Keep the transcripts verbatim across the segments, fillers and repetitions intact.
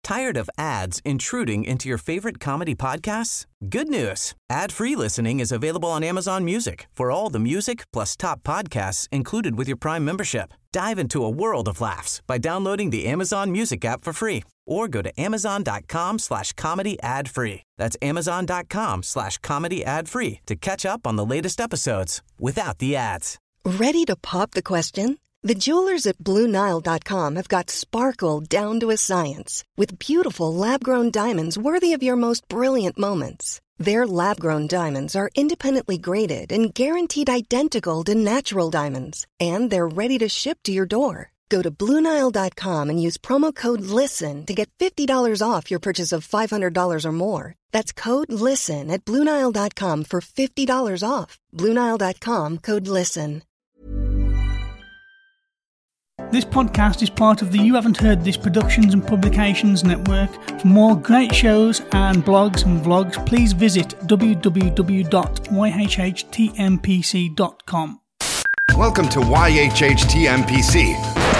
Tired of ads intruding into your favorite comedy podcasts? Good news. Ad-free listening is available on Amazon Music for all the music plus top podcasts included with your Prime membership. Dive into a world of laughs by downloading the Amazon Music app for free or go to amazon.com slash comedy ad free. That's amazon.com slash comedy ad free to catch up on the latest episodes without the ads. Ready to pop the question? The jewelers at Blue Nile dot com have got sparkle down to a science with beautiful lab-grown diamonds worthy of your most brilliant moments. Their lab-grown diamonds are independently graded and guaranteed identical to natural diamonds, and they're ready to ship to your door. Go to Blue Nile dot com and use promo code LISTEN to get fifty dollars off your purchase of five hundred dollars or more. That's code LISTEN at Blue Nile dot com for fifty dollars off. Blue Nile dot com, code LISTEN. This podcast is part of the You Haven't Heard This Productions and Publications Network. For more great shows and blogs and vlogs, please visit w w w dot y h h t m p c dot com. Welcome to Y H H T M P C.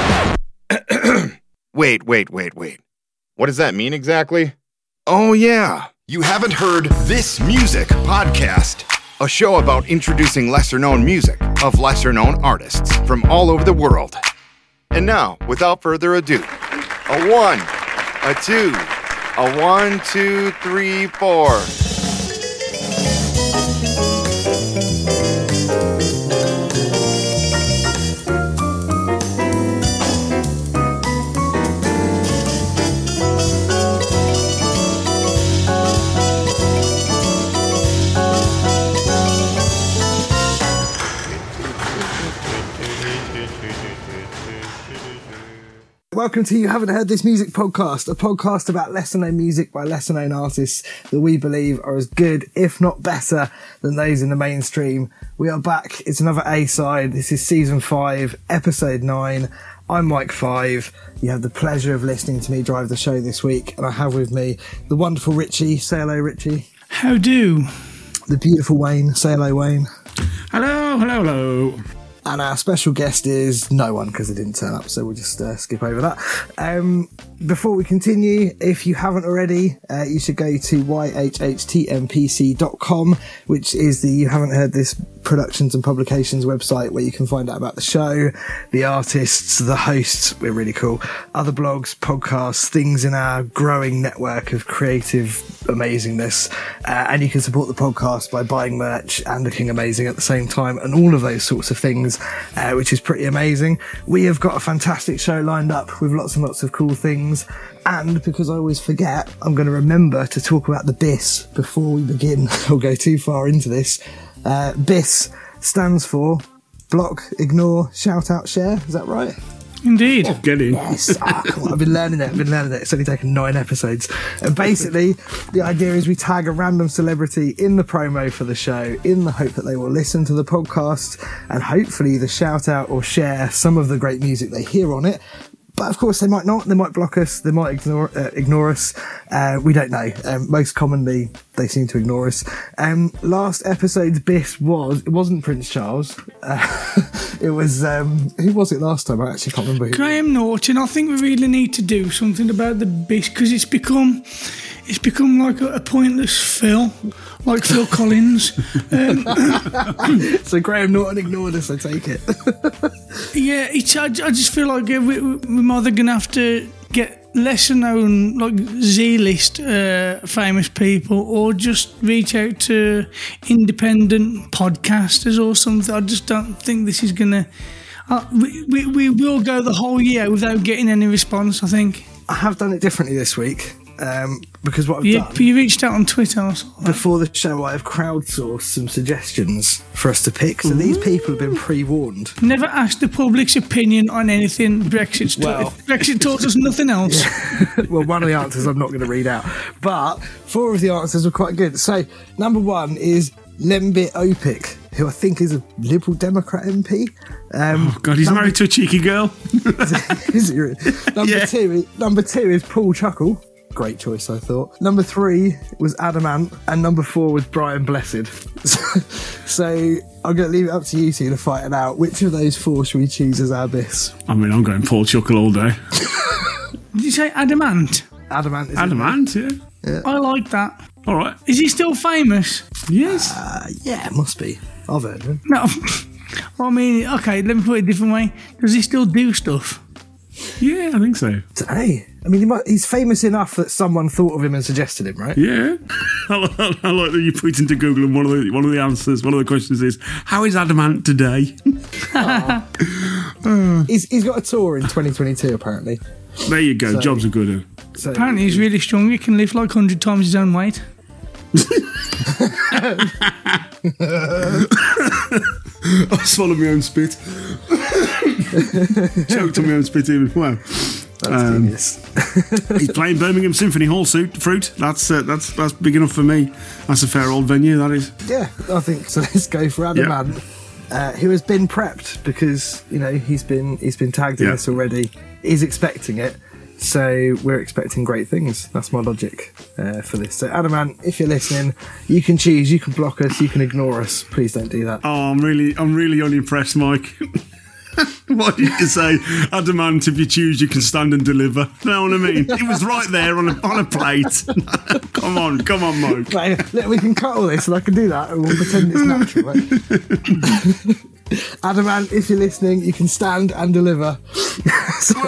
Wait, wait, wait, wait. What does that mean exactly? Oh, yeah. You Haven't Heard This Music podcast. A show about introducing lesser-known music of lesser-known artists from all over the world. And now, without further ado, a one, a two, a one, two, three, four. Welcome to You Haven't Heard This Music podcast, a podcast about lesser-known music by lesser-known artists that we believe are as good, if not better, than those in the mainstream. We are back. It's another A-side. This is season five, episode nine. I'm Mike Five. You have the pleasure of listening to me drive the show this week, and I have with me the wonderful Richie. Say hello, Richie. How do? The beautiful Wayne. Say hello, Wayne. Hello, hello, hello. And our special guest is no one, because they didn't turn up, so we'll just uh, skip over that. Um, before we continue, if you haven't already, uh, you should go to y h h t m p c dot com, which is the You Haven't Heard This Productions and Publications website, where you can find out about the show, the artists, the hosts, we're really cool, other blogs, podcasts, things in our growing network of creative amazingness. Uh, and you can support the podcast by buying merch and looking amazing at the same time, and all of those sorts of things. Uh, which is pretty amazing. We have got a fantastic show lined up with lots and lots of cool things, and because I always forget, I'm going to remember to talk about the B I S before we begin or go too far into this. uh, B I S stands for Block, Ignore, Shout Out, Share. Is that right? Indeed. Oh, get in. Yes. Oh, come on. I've been learning it. I've been learning it. It's only taken nine episodes. And basically, the idea is we tag a random celebrity in the promo for the show in the hope that they will listen to the podcast and hopefully either shout out or share some of the great music they hear on it. But of course, they might not. They might block us. They might ignore uh, ignore us. Uh, we don't know. Um, most commonly, they seem to ignore us. Um, last episode's B I S was, it wasn't Prince Charles. Uh, it was, um, who was it last time? I actually can't remember who. Graham Norton. I think we really need to do something about the B I S, because it's become, it's become like a, a pointless Phil, like Phil Collins. Um, so Graham Norton ignored us, I take it. Yeah, it's, I, I just feel like we, we're either going to have to get lesser known, like Z-list uh, famous people, or just reach out to independent podcasters or something. I just don't think this is going to... Uh, we, we, we will go the whole year without getting any response, I think. I have done it differently this week. Um, because what I've you, done... You reached out on Twitter or something. Before the show, I've crowdsourced some suggestions for us to pick. So these people have been pre-warned. Never asked the public's opinion on anything Brexit's well, taught. Brexit taught us nothing else. Yeah. Well, one of the answers I'm not going to read out. But four of the answers were quite good. So, number one is Lembit Opik, who I think is a Liberal Democrat M P. Um, oh, God, he's number, married to a cheeky girl. is he really? Number, yeah. two, number two is Paul Chuckle. Great choice, I thought. Number three was Adamant, and number four was Brian Blessed. So I'm going to leave it up to you two to fight it out. Which of those four should we choose as our B I S? I mean, I'm going Paul Chuckle all day. Did you say Adamant? Adamant. Is Adamant, yeah. yeah. I like that. All right. Is he still famous? Yes. Uh, yeah, must be. I've heard of him. No. I mean, okay, let me put it a different way. Does he still do stuff? Yeah, I think so. Hey, I mean, he might, he's famous enough that someone thought of him and suggested him, right? Yeah. I like, I like that you put into Google and one of the one of the answers, one of the questions is, how is Adamant today? uh. he's, he's got a tour in twenty twenty-two, apparently. There you go, so, jobs are good. So, apparently he's really strong. He can lift like one hundred times his own weight. I swallowed my own spit. Choked on my own spit even. Wow. That's um, genius. He's playing Birmingham Symphony Hall suit, fruit. That's uh, that's that's big enough for me. That's a fair old venue, that is. Yeah, I think so. Let's go for Adamant, yep. uh, who has been prepped because you know he's been he's been tagged in yep. this already. He's expecting it, so we're expecting great things. That's my logic uh, for this. So Adamant, if you're listening, you can choose. You can block us. You can ignore us. Please don't do that. Oh, I'm really I'm really unimpressed, Mike. What did you say? Adamant, if you choose, you can stand and deliver. You know what I mean? It was right there on a, on a plate. Come on, come on, Mike. Right, look, we can cut all this and I can do that and we'll pretend it's natural, right? Adamant, if you're listening, you can stand and deliver. so,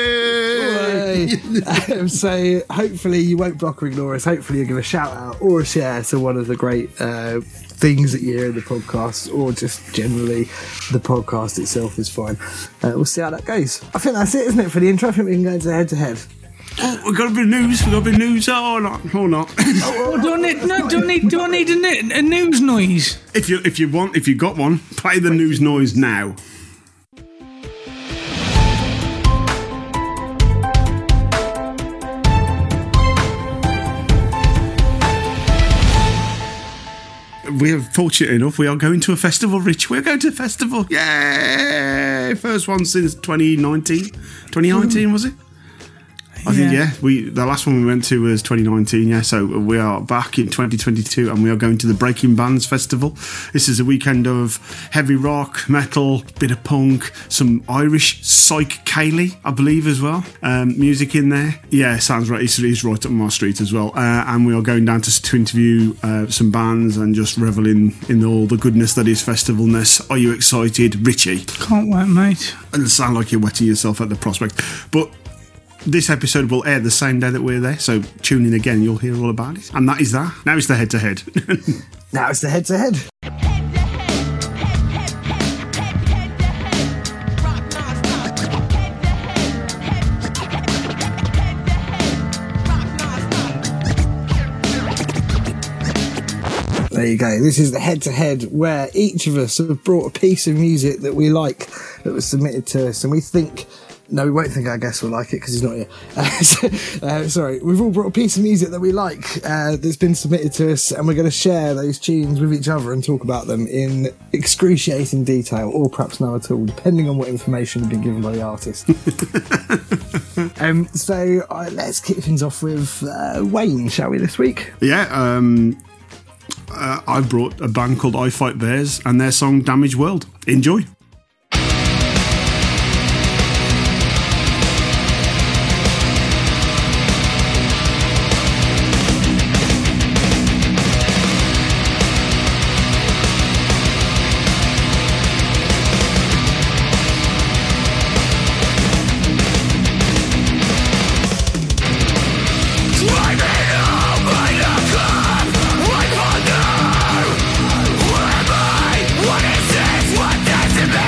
um, so hopefully you won't block or ignore us. Hopefully you'll give a shout out or a share to one of the great uh, things that you hear in the podcast, or just generally the podcast itself is fine. Uh, we'll see how that goes. I think that's it, isn't it, for the intro? I think we can go into head to head. Oh, we've got a bit of news. We've got a bit of news. Oh, not, or not. oh, do I need? No, do I need? Do I need a, a news noise? If you if you want, if you got one, play the news noise now. We are fortunate enough, we are going to a festival, Rich. We're going to a festival. Yay! First one since twenty nineteen. twenty nineteen, was it? I yeah. think, yeah. We the last one we went to was twenty nineteen, yeah. So we are back in twenty twenty-two and we are going to the Breaking Bands Festival. This is a weekend of heavy rock, metal, bit of punk, some Irish psych Kaylee, I believe, as well. Um, music in there. Yeah, sounds right. It's, it's right up my street as well. Uh, and we are going down to, to interview uh, some bands and just revel in, in all the goodness that is festivalness. Are you excited, Richie? Can't wait, mate. It sounds like you're wetting yourself at the prospect. But this episode will air the same day that we're there, so tune in again, you'll hear all about it. And that is that. Now it's the head-to-head. Now it's the head-to-head. There you go. This is the head-to-head where each of us have brought a piece of music that we like that was submitted to us, and we think... No, we won't think our guest will like it because he's not here. Uh, so, uh, sorry, we've all brought a piece of music that we like uh, that's been submitted to us, and we're going to share those tunes with each other and talk about them in excruciating detail, or perhaps none at all, depending on what information has been given by the artist. um, so uh, let's kick things off with uh, Wayne, shall we, this week? Yeah, um, uh, I brought a band called I Fight Bears and their song Damaged World. Enjoy. What is this? What does it mean?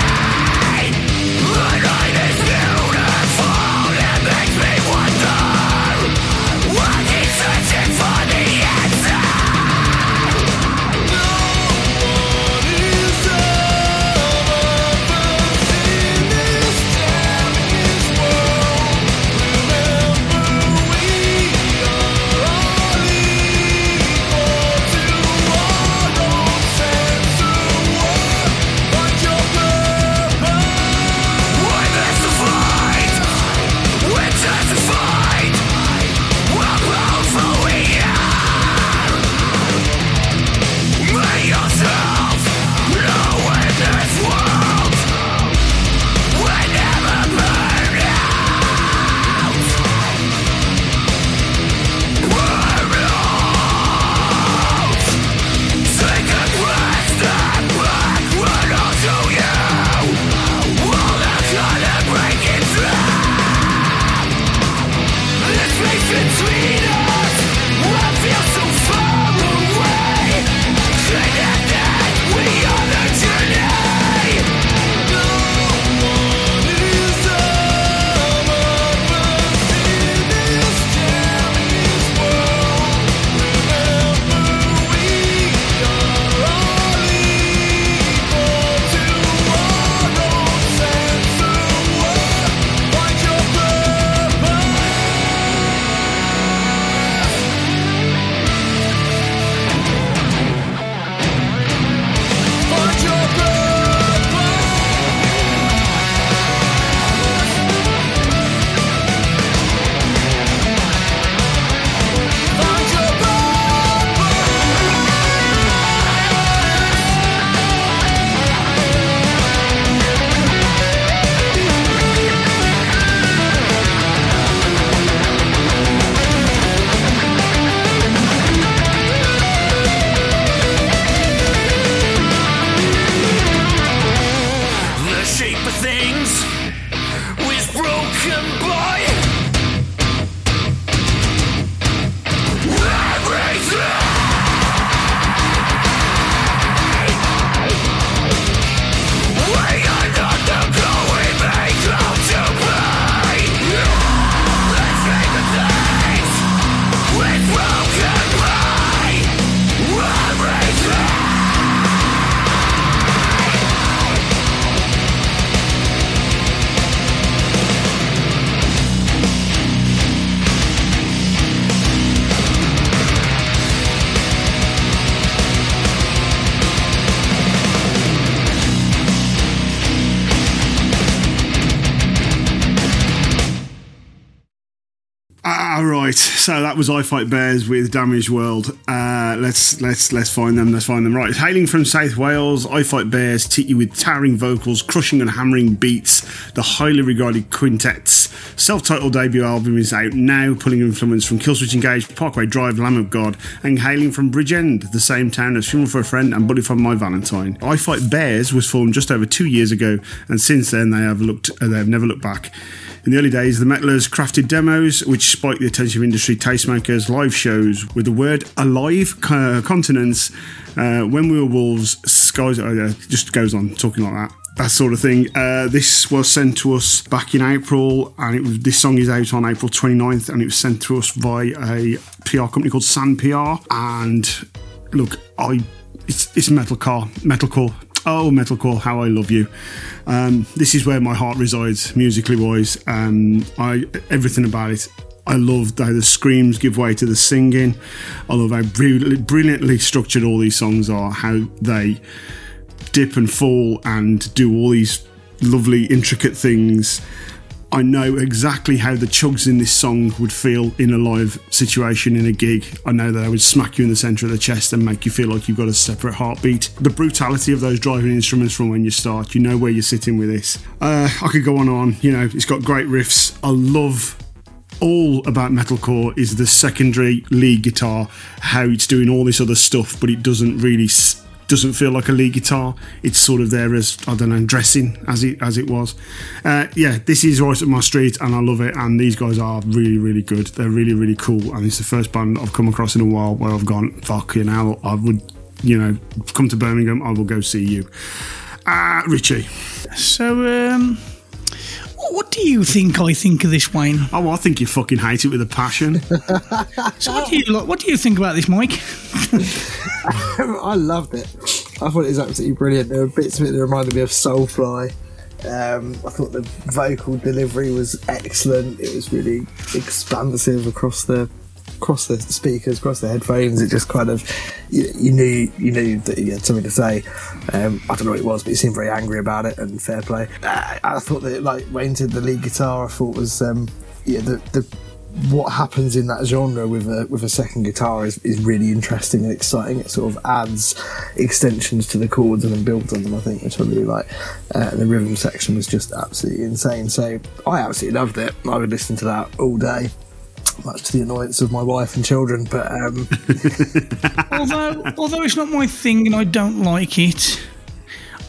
Right, so that was I Fight Bears with Damaged World. Uh, let's let's let's find them. Let's find them. Right, hailing from South Wales, I Fight Bears hit you with towering vocals, crushing and hammering beats. The highly regarded Quintet's self-titled debut album is out now, pulling influence from Killswitch Engage, Parkway Drive, Lamb of God, and hailing from Bridgend, the same town as Funeral for a Friend and Bullet for My Valentine. I Fight Bears was formed just over two years ago, and since then they have looked uh, they have never looked back. In the early days, the Metalers crafted demos which spiked the attention of industry tastemakers, live shows with the word alive uh, continents, uh, when we were wolves, skies, oh yeah, just goes on talking like that. That sort of thing. Uh, this was sent to us back in April, and it was this song is out on April twenty-ninth, and it was sent to us by a P R company called Sand P R. And look, I it's it's metalcore, metalcore. Oh, metalcore, how I love you. Um, this is where my heart resides, musically wise. Um, I everything about it. I love how the screams give way to the singing. I love how brilliantly, brilliantly structured all these songs are, how they dip and fall and do all these lovely, intricate things. I know exactly how the chugs in this song would feel in a live situation, in a gig. I know that I would smack you in the centre of the chest and make you feel like you've got a separate heartbeat. The brutality of those driving instruments from when you start, you know where you're sitting with this. Uh, I could go on and on, you know, it's got great riffs. I love all about metalcore is the secondary lead guitar, how it's doing all this other stuff, but it doesn't really... S- doesn't feel like a lead guitar. It's sort of there as, I don't know, dressing as it as it was. Uh, yeah, this is right up my street and I love it, and these guys are really, really good. They're really, really cool, and it's the first band I've come across in a while where I've gone, fuck, you know, I would, you know, come to Birmingham, I will go see you. Uh, Richie. So, um... what do you think I think of this, Wayne? Oh, I think you fucking hate it with a passion. So what do you like, what do you think about this, Mike? I loved it. I thought it was absolutely brilliant. There were bits of it that reminded me of Soulfly. Um, I thought the vocal delivery was excellent. It was really expansive across the across the speakers, across the headphones. It just kind of, you, you knew you knew that he had something to say. Um, I don't know what it was, but he seemed very angry about it, and fair play. Uh, I thought that, like Wayne said, the lead guitar I thought was um, yeah the the what happens in that genre with a with a second guitar is, is really interesting and exciting. It sort of adds extensions to the chords and then builds on them, I think, which I really like. Uh, and the rhythm section was just absolutely insane. So I absolutely loved it. I would listen to that all day, much to the annoyance of my wife and children. But um... although although it's not my thing and I don't like it,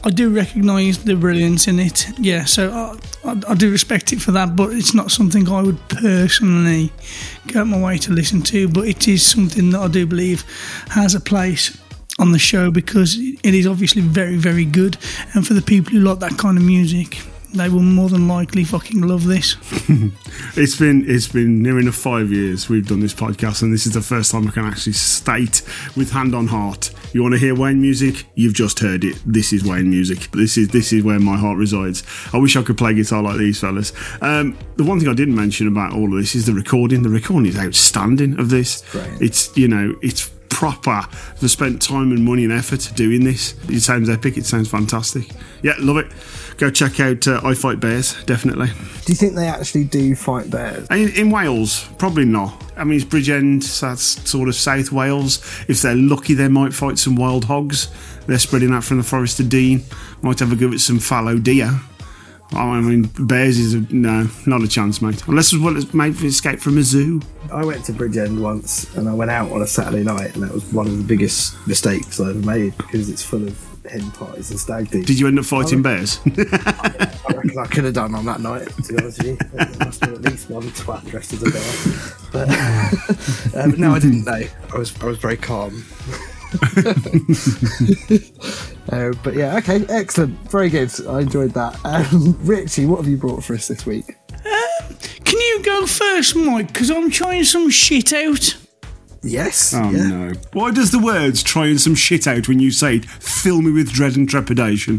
I do recognise the brilliance in it. Yeah, so I, I, I do respect it for that, but it's not something I would personally go out my way to listen to. But it is something that I do believe has a place on the show because it is obviously very, very good. And for the people who like that kind of music, they will more than likely fucking love this. It's been it's been near enough five years we've done this podcast, and this is the first time I can actually state with hand on heart, you want to hear Wayne music? You've just heard it. This is Wayne music. This is this is where my heart resides. I wish I could play guitar like these fellas. Um, the one thing I didn't mention about all of this is the recording. The recording is outstanding of this. Right. It's, you know, it's proper. They've spent time and money and effort doing this. It sounds epic. It sounds fantastic. Yeah, love it. Go check out uh, I Fight Bears, definitely. Do you think they actually do fight bears? In, in Wales, probably not. I mean, it's Bridgend, so that's sort of South Wales. If they're lucky, they might fight some wild hogs. They're spreading out from the Forest of Dean. Might have a go at some fallow deer. I mean, bears is a, no, not a chance, mate. Unless it's what it's made for escape from a zoo. I went to Bridgend once, and I went out on a Saturday night, and that was one of the biggest mistakes I ever made because it's full of hen parties and stag do. Did you end up fighting bears? I, I reckon I could have done on that night, to be honest with you. There must have been at least one twat dressed as a bear. But, uh, but no, I didn't know. I was I was very calm. uh, but yeah, okay, excellent, very good. I enjoyed that. Um, Richie, what have you brought for us this week? Um, can you go first, Mike? Because I'm trying some shit out. Yes. Oh yeah. no! Why does the words "trying some shit out" when you say it fill me with dread and trepidation?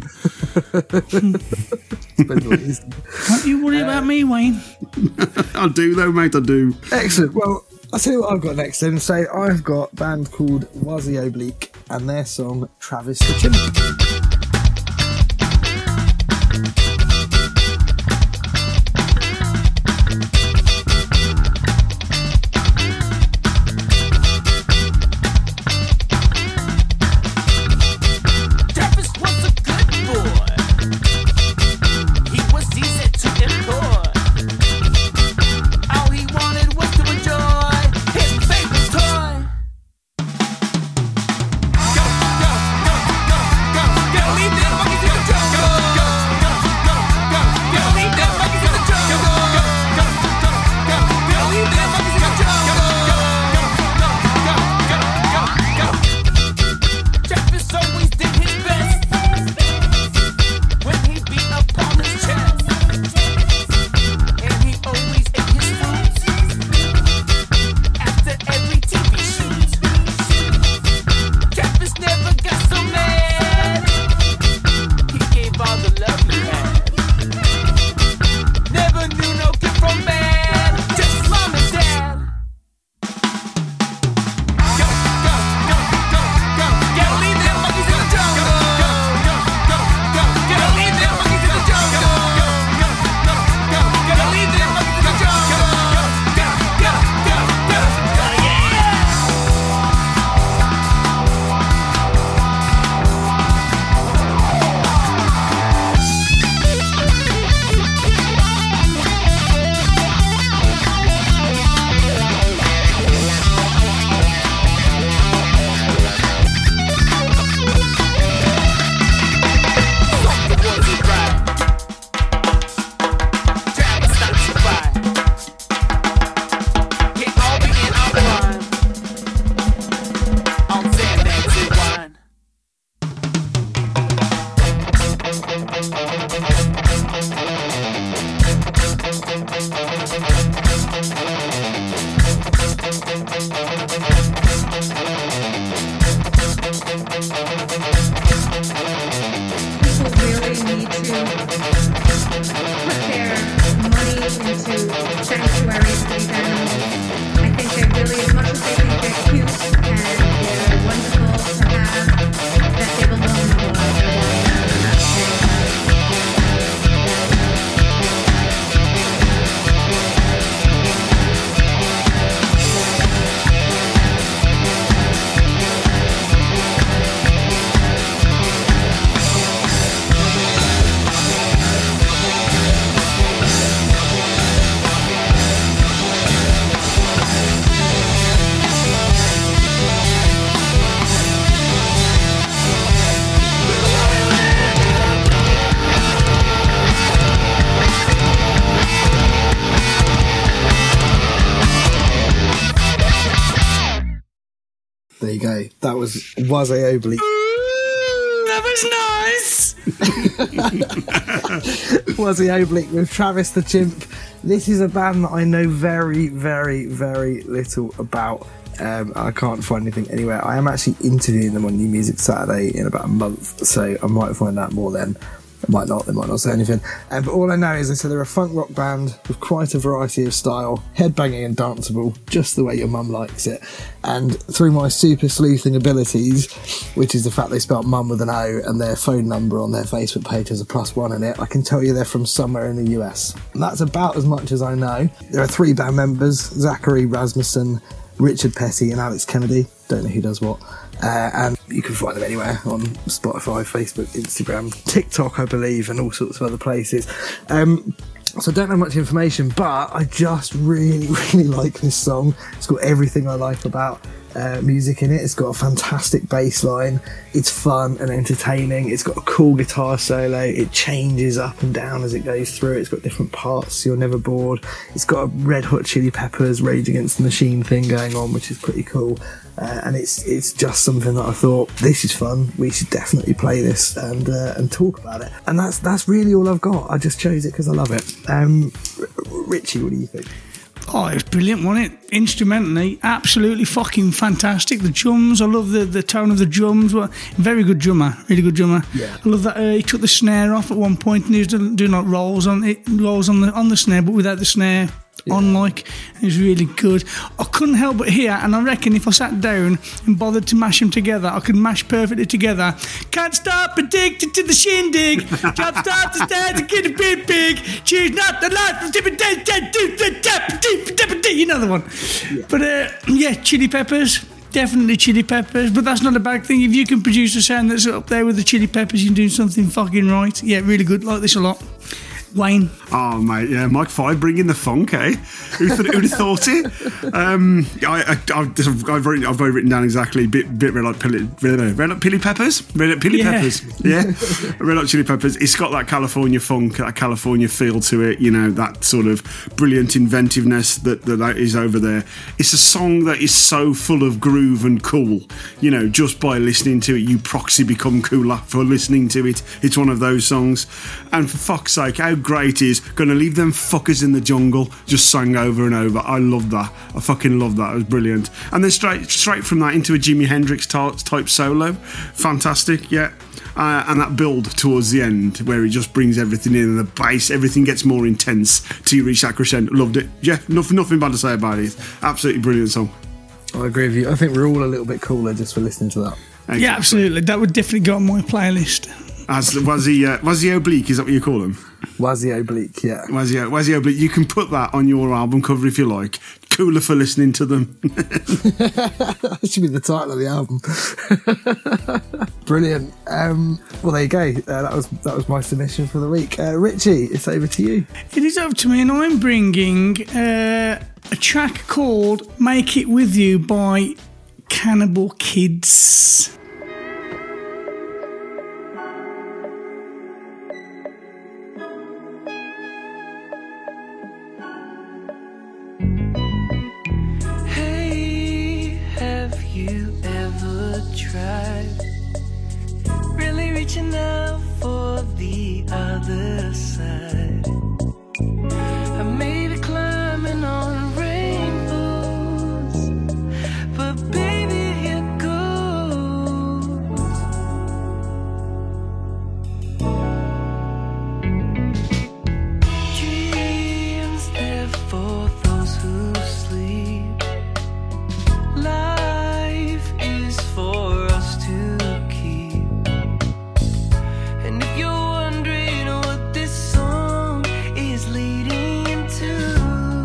Don't you worry uh, about me, Wayne. I do though, mate. I do. Excellent. Well, I'll tell you what I've got next then. So I've got a band called Wazzy Oblique and their song Travis the Chimp. There you go. That was Wazzy Oblique. That was nice. Wazzy Oblique with Travis the Chimp. This is a band that I know very, very, very little about. Um, I can't find anything anywhere. I am actually interviewing them on New Music Saturday in about a month, so I might find out more then. I might not, they might not say anything. Um, but all I know is they say they're a funk rock band with quite a variety of style, headbanging and danceable, just the way your mum likes it. And through my super sleuthing abilities, which is the fact they spelt mum with an O and their phone number on their Facebook page has a plus one in it, I can tell you they're from somewhere in the U S. And that's about as much as I know. There are three band members, Zachary Rasmussen, Richard Petty and Alex Kennedy. Don't know who does what. Uh, and you can find them anywhere on Spotify, Facebook, Instagram, TikTok, I believe, and all sorts of other places. Um, so I don't have much information, but I just really, really like this song. It's got everything I like about uh, music in it. It's got a fantastic bass line. It's fun and entertaining. It's got a cool guitar solo. It changes up and down as it goes through. It's got different parts, so you're never bored. It's got a Red Hot Chili Peppers Rage Against the Machine thing going on, which is pretty cool. Uh, and it's it's just something that I thought, this is fun, we should definitely play this and uh, and talk about it. And that's that's really all I've got. I just chose it because I love it. Um, R- Richie, what do you think? Oh, it was brilliant, wasn't it? Instrumentally, absolutely fucking fantastic. The drums, I love the, the tone of the drums. Well, very good drummer, really good drummer. Yeah. I love that uh, he took the snare off at one point and he was doing, doing like rolls on it, rolls on the on the snare, but without the snare. Yeah. On like, it was really good. I couldn't help but hear, and I reckon if I sat down and bothered to mash them together, I could mash perfectly together. Can't stop addicted to the shindig. Job stop to stand to get a bit big. Choose not the life. You know the one. Yeah. But uh, yeah, Chili Peppers. Definitely Chili Peppers, but that's not a bad thing. If you can produce a sound that's up there with the Chili Peppers, you're doing something fucking right. Yeah, really good. Like this a lot. Wayne. Oh, mate, yeah, Mike Five bringing the funk, eh? Who'd, who'd have thought it? Um, I, I, I've, I've, written, I've written down exactly bit, bit red hot pilly, red, red hot pilly peppers, red hot pilly yeah. peppers, yeah, red hot chili peppers. It's got that California funk, that California feel to it. You know, that sort of brilliant inventiveness that that is over there. It's a song that is so full of groove and cool. You know, just by listening to it, you proxy become cooler for listening to it. It's one of those songs, and for fuck's sake, how great is Gonna Leave Them Fuckers in the Jungle just sang over and over. I love that. I fucking love that. It was brilliant. And then straight straight from that into a Jimi Hendrix type solo. Fantastic, yeah. Uh, and that build towards the end where he just brings everything in and the bass, everything gets more intense till you reach that crescendo. Loved it. Yeah, nothing, nothing bad to say about it. Absolutely brilliant song. I agree with you. I think we're all a little bit cooler just for listening to that. Exactly. Yeah, absolutely. That would definitely go on my playlist. As was he, uh, was he oblique? Is that what you call him? Wazzy Oblique, yeah. Wazzy, Wazzy Oblique. You can put that on your album cover if you like. Cooler for listening to them. That should be the title of the album. Brilliant. Um, well, there you go. Uh, that was that was my submission for the week. Uh, Richie, it's over to you. It is over to me, and I'm bringing uh, a track called "Make It With You" by Cannibal Kids. Out for the other side. I may be climbing on rainbows, but baby, here goes. Dreams there for those who sleep. Life is for us to keep. And if you're wondering what this song is leading into,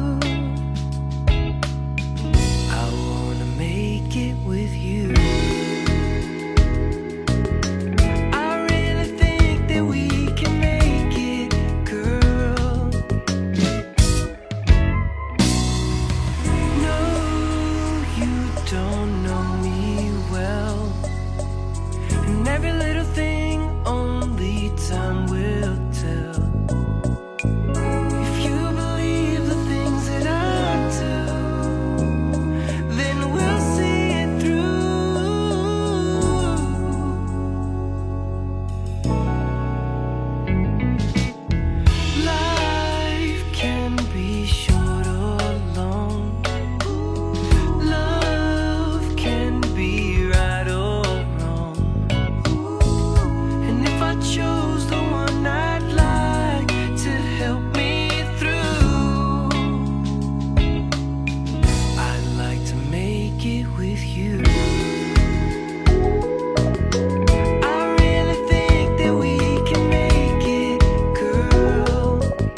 I wanna make it with you. I really think that we can make it, girl. No, you don't know me well, and every little thing only time will tell. If you believe the things that I do, then we'll see it through. with you. I really think that we can make it, girl.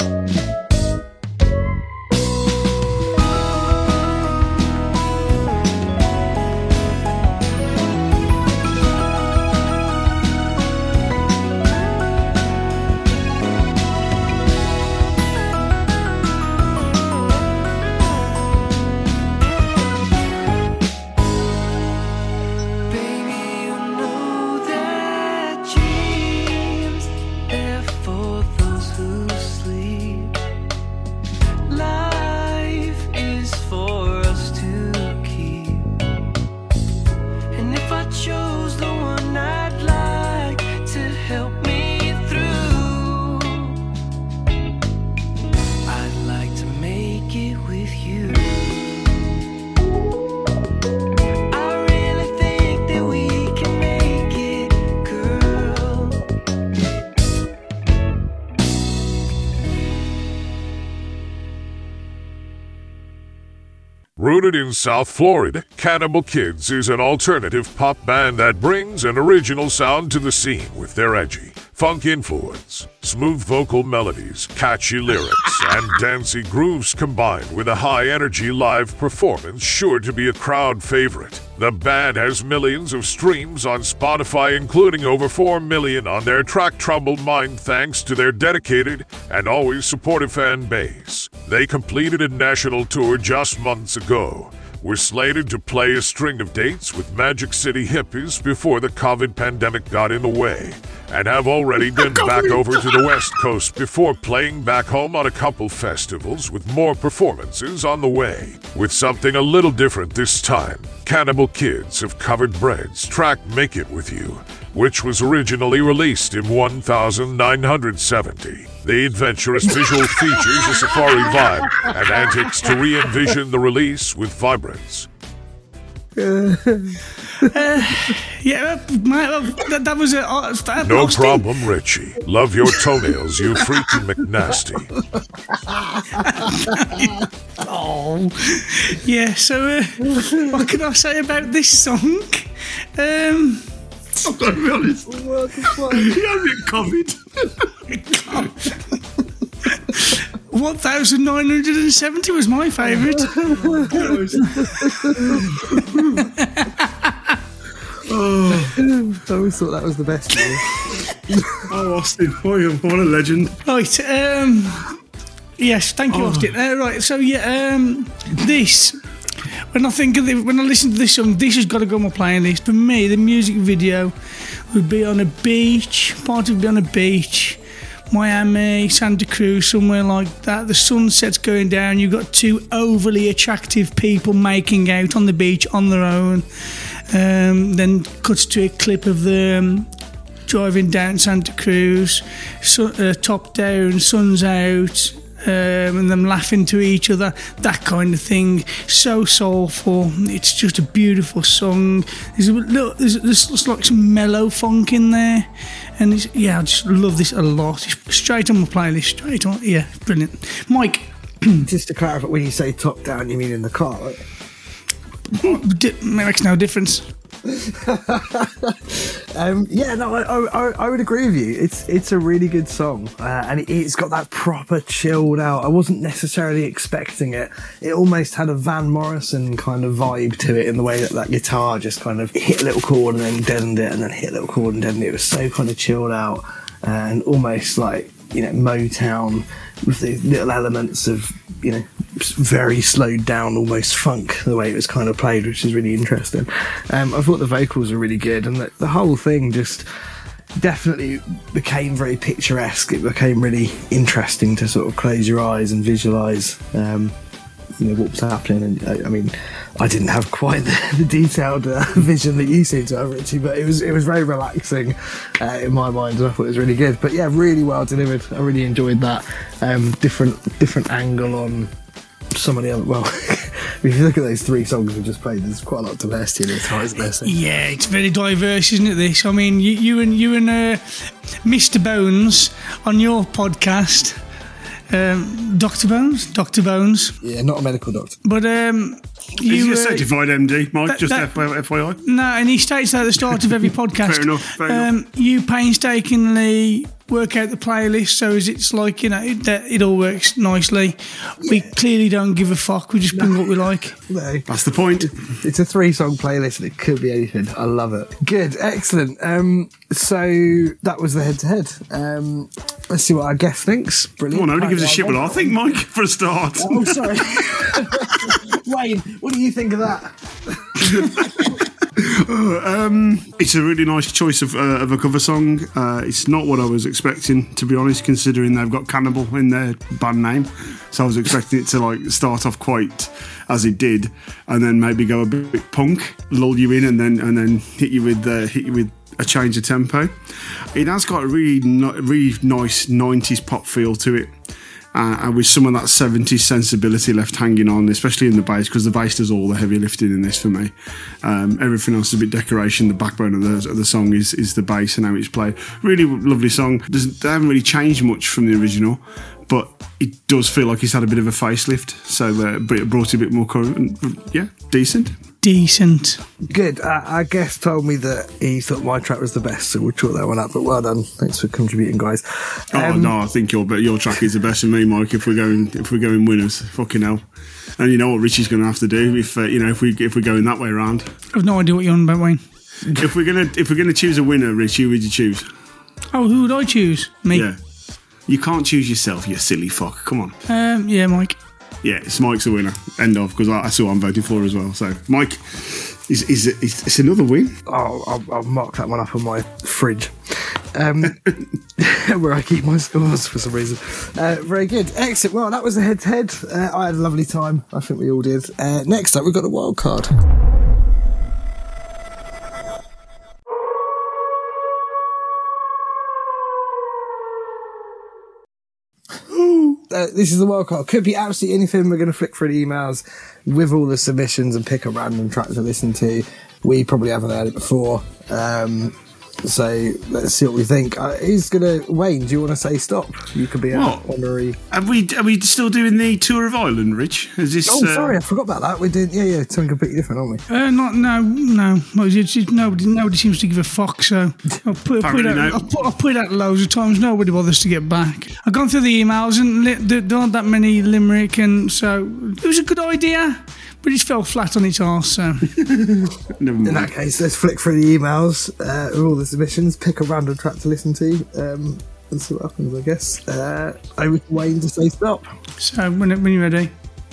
Baby, you know that dreams, they're for those who sleep. Life is for us to keep. And if I chose the one I'd like to help me through, I'd like to make it with you. I really think that we can make it, girl. Rooted in South Florida, Cannibal Kids is an alternative pop band that brings an original sound to the scene with their edgy, funk influence, smooth vocal melodies, catchy lyrics, and dancey grooves combined with a high-energy live performance sure to be a crowd favorite. The band has millions of streams on Spotify, including over four million on their track Troubled Mind, thanks to their dedicated and always supportive fan base. They completed a national tour just months ago, were slated to play a string of dates with Magic City Hippies before the COVID pandemic got in the way, and have already been back over to the West Coast before playing back home on a couple festivals with more performances on the way. With something a little different this time, Cannibal Kids have covered Bread's track Make It With You, which was originally released in nineteen seventy. The adventurous visual features a safari vibe and antics to re-envision the release with vibrance. uh, yeah, my, that, that was a. Uh, that No lost problem, Richie. Love your toenails, you freaky McNasty. Oh, yeah. So, uh, what can I say about this song? Um, I've got to be honest. What the fuck? You have it covered. one thousand nine hundred seventy was my favourite. Oh, I always thought that was the best one. Oh, Austin, boy, what a legend. Right. Um, yes. Thank you, Oh. Austin. Uh, right. So yeah. Um, this. When I think of the, when I listen to this song, this has got to go on my playlist. For me, the music video would be on a beach. Part would be on a beach, Miami, Santa Cruz, somewhere like that. The sunset's going down. You've got two overly attractive people making out on the beach on their own. Um, then cuts to a clip of them driving down Santa Cruz, su- uh, top down, sun's out. Um, and them laughing to each other, that kind of thing. So soulful. It's just a beautiful song. There's a little, there's, there's just like some mellow funk in there, and it's, yeah, I just love this a lot. It's straight on my playlist. Straight on, yeah, brilliant. Mike, Just to clarify, when you say top down, you mean in the car, right? di- makes no difference. um, yeah, no, I, I, I would agree with you. It's it's a really good song, uh, and it, it's got that proper chilled out. I wasn't necessarily expecting it. It almost had a Van Morrison kind of vibe to it in the way that that guitar just kind of hit a little chord and then deadened it, and then hit a little chord and deadened it. It was so kind of chilled out and almost like, you know, Motown with the little elements of, you know, very slowed down, almost funk, the way it was kind of played, which is really interesting. Um, I thought the vocals were really good, and the, the whole thing just definitely became very picturesque. It became really interesting to sort of close your eyes and visualise, um, you know, what was happening. And I, I mean, I didn't have quite the, the detailed uh, vision that you seem to have, Richie, but it was it was very relaxing uh, in my mind, and I thought it was really good. But yeah, really well delivered. I really enjoyed that. Um, different different angle on some of the other, well, if you look at those three songs we just played, there's quite a lot of diversity in it, isn't there? So, Yeah, it's very diverse, isn't it? This, I mean, you, you and you and uh, Mister Bones on your podcast Um, Doctor Bones, Doctor Bones. Yeah, not a medical doctor. But um, you, Is he a uh, certified M D, Mike? that- just that- F Y I. No, and he states that at the start of every podcast. Fair enough, fair enough. um, You painstakingly work out the playlist, so as it's like, you know, it, that it all works nicely. We clearly don't give a fuck. We just bring what we like. No. That's the point. It's a three-song playlist and it could be anything. I love it. Good, excellent. Um, so that was the head-to-head. Um, let's see what our guest thinks. Brilliant. Come on, nobody gives a shit what I think, Mike, for a start. Oh, sorry. Wayne, what do you think of that? um, it's a really nice choice of, uh, of a cover song. Uh, it's not what I was expecting, to be honest, considering they've got Cannibal in their band name. So I was expecting it to like start off quite as it did, and then maybe go a bit, bit punk, lull you in, and then and then hit you with uh, hit you with a change of tempo. It has got a really no, really nice nineties pop feel to it. Uh, and with some of that seventies sensibility left hanging on, especially in the bass, because the bass does all the heavy lifting in this for me. Um, everything else is a bit decoration. The backbone of the, of the song is, is the bass and how it's played. Really lovely song. Doesn't, they haven't really changed much from the original, but it does feel like he's had a bit of a facelift, so uh, but it brought it a bit more current. Yeah, decent. Decent. Good. Uh, our guest told me that he thought my track was the best, so we'll chalk that one up. But well done. Thanks for contributing, guys. Oh Um, no, I think your your track is the best for me, Mike. If we're going if we're going winners, fucking hell. And you know what Richie's going to have to do if uh, you know if we if we're going that way around. I've no idea what you're on about, Wayne. If we're gonna if we're gonna choose a winner, Richie, who would you choose? Oh, who would I choose? Me. Yeah, you can't choose yourself, you silly fuck. Come on. Um, yeah, Mike. Yeah, it's Mike's the winner. End of, because I, I saw I'm voting for as well. So Mike is is it's another win. Oh, I'll, I'll mark that one up on my fridge, um, where I keep my scores for some reason. Uh, very good, excellent. Well, that was the head-to-head. Uh, I had a lovely time. I think we all did. Uh, next up, we've got a wild card. Uh, this is the wild card. Could be absolutely anything. We're going to flick through the emails with all the submissions and pick a random track to listen to. We probably haven't heard it before. Um, so let's see what we think. Uh, who's going to... Wayne, do you want to say stop? You could be an What? honorary... Are we are we still doing the tour of Ireland, Rich? Is this? Oh, uh, sorry, I forgot about that. We're doing... Yeah, yeah, something completely different, aren't we? Uh, not no, no. Well, it's, it's, nobody, nobody seems to give a fuck. So I'll put, Don't put really it know. out, I'll put, I'll put it out loads of times. Nobody bothers to get back. I've gone through the emails and li- there, there aren't that many Limerick, and so it was a good idea, but it fell flat on its arse. So Never In that mind. case, let's flick through the emails uh, with all the submissions, pick a random track to listen to, um, and see what happens, I guess. Uh, over to Wayne to say stop. so when when you're ready,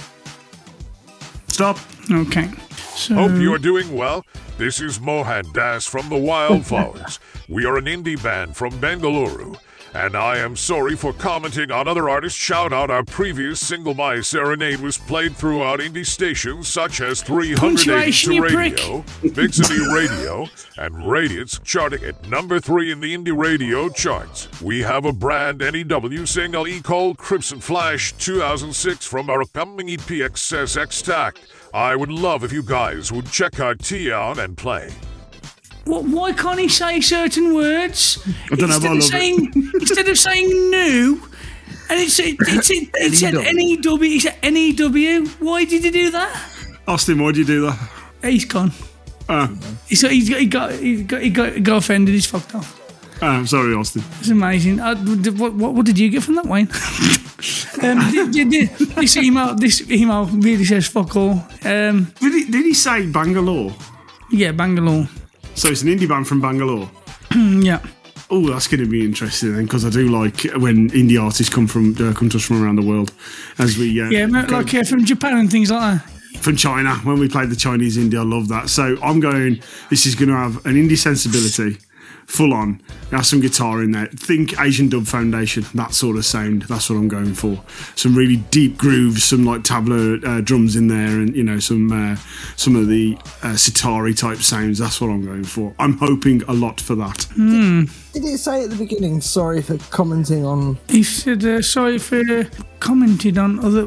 Stop. okay. So Hope you are doing well. This is Mohan Das from the Wildflowers. We are an indie band from Bengaluru, and I am sorry for commenting on other artists. Shout out our previous single My Serenade was played throughout indie stations such as three Punctuation, you hundred prick. Radio, Vixity Radio, and Radiance, charting at number three in the indie radio charts. We have a brand N E W single E called Crimson Flash two thousand six from our upcoming E P X S Extact. I would love if you guys would check our T out and play. What, why can't he say certain words? I don't know, but I instead of love saying, instead of saying new, and it's it, it's it, it said N E W. He said N E W. Why did he do that? Austin, why'd you do that? He's gone. Uh, He's, he's got, he got he got he got, he got offended. He's fucked off. uh, I'm sorry, Austin. It's amazing. Uh, what, what what did you get from that, Wayne? um, did- did- did- this email this email really says fuck all. Um, Did he, did he say Bangalore? yeah, Bangalore. So it's an indie band from Bangalore. Yeah. Oh, that's going to be interesting then, because I do like when indie artists come from uh, come to us from around the world. As we uh, Yeah, go- like uh, from Japan and things like that. from China, when we played the Chinese indie, I love that. So I'm going, this is going to have an indie sensibility, full on. It has some guitar in there. Think Asian Dub Foundation, that sort of sound. That's what I'm going for. Some really deep grooves, some like tabla uh, drums in there, and you know some uh, some of the uh, sitar-y type sounds. That's what I'm going for. I'm hoping a lot for that. Did it say at the beginning, sorry for commenting on... He said, uh, sorry for uh, commented on other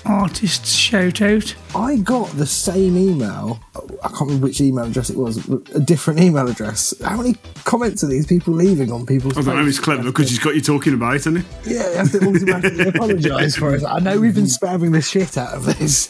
artist's shout out. I got the same email. I can't remember which email address it was. A different email address. How many comments are these people leaving on people's? I don't know. It's clever because he's got you talking about it, hasn't he? Yeah, you have to automatically apologise for it. I know we've been spamming the shit out of this,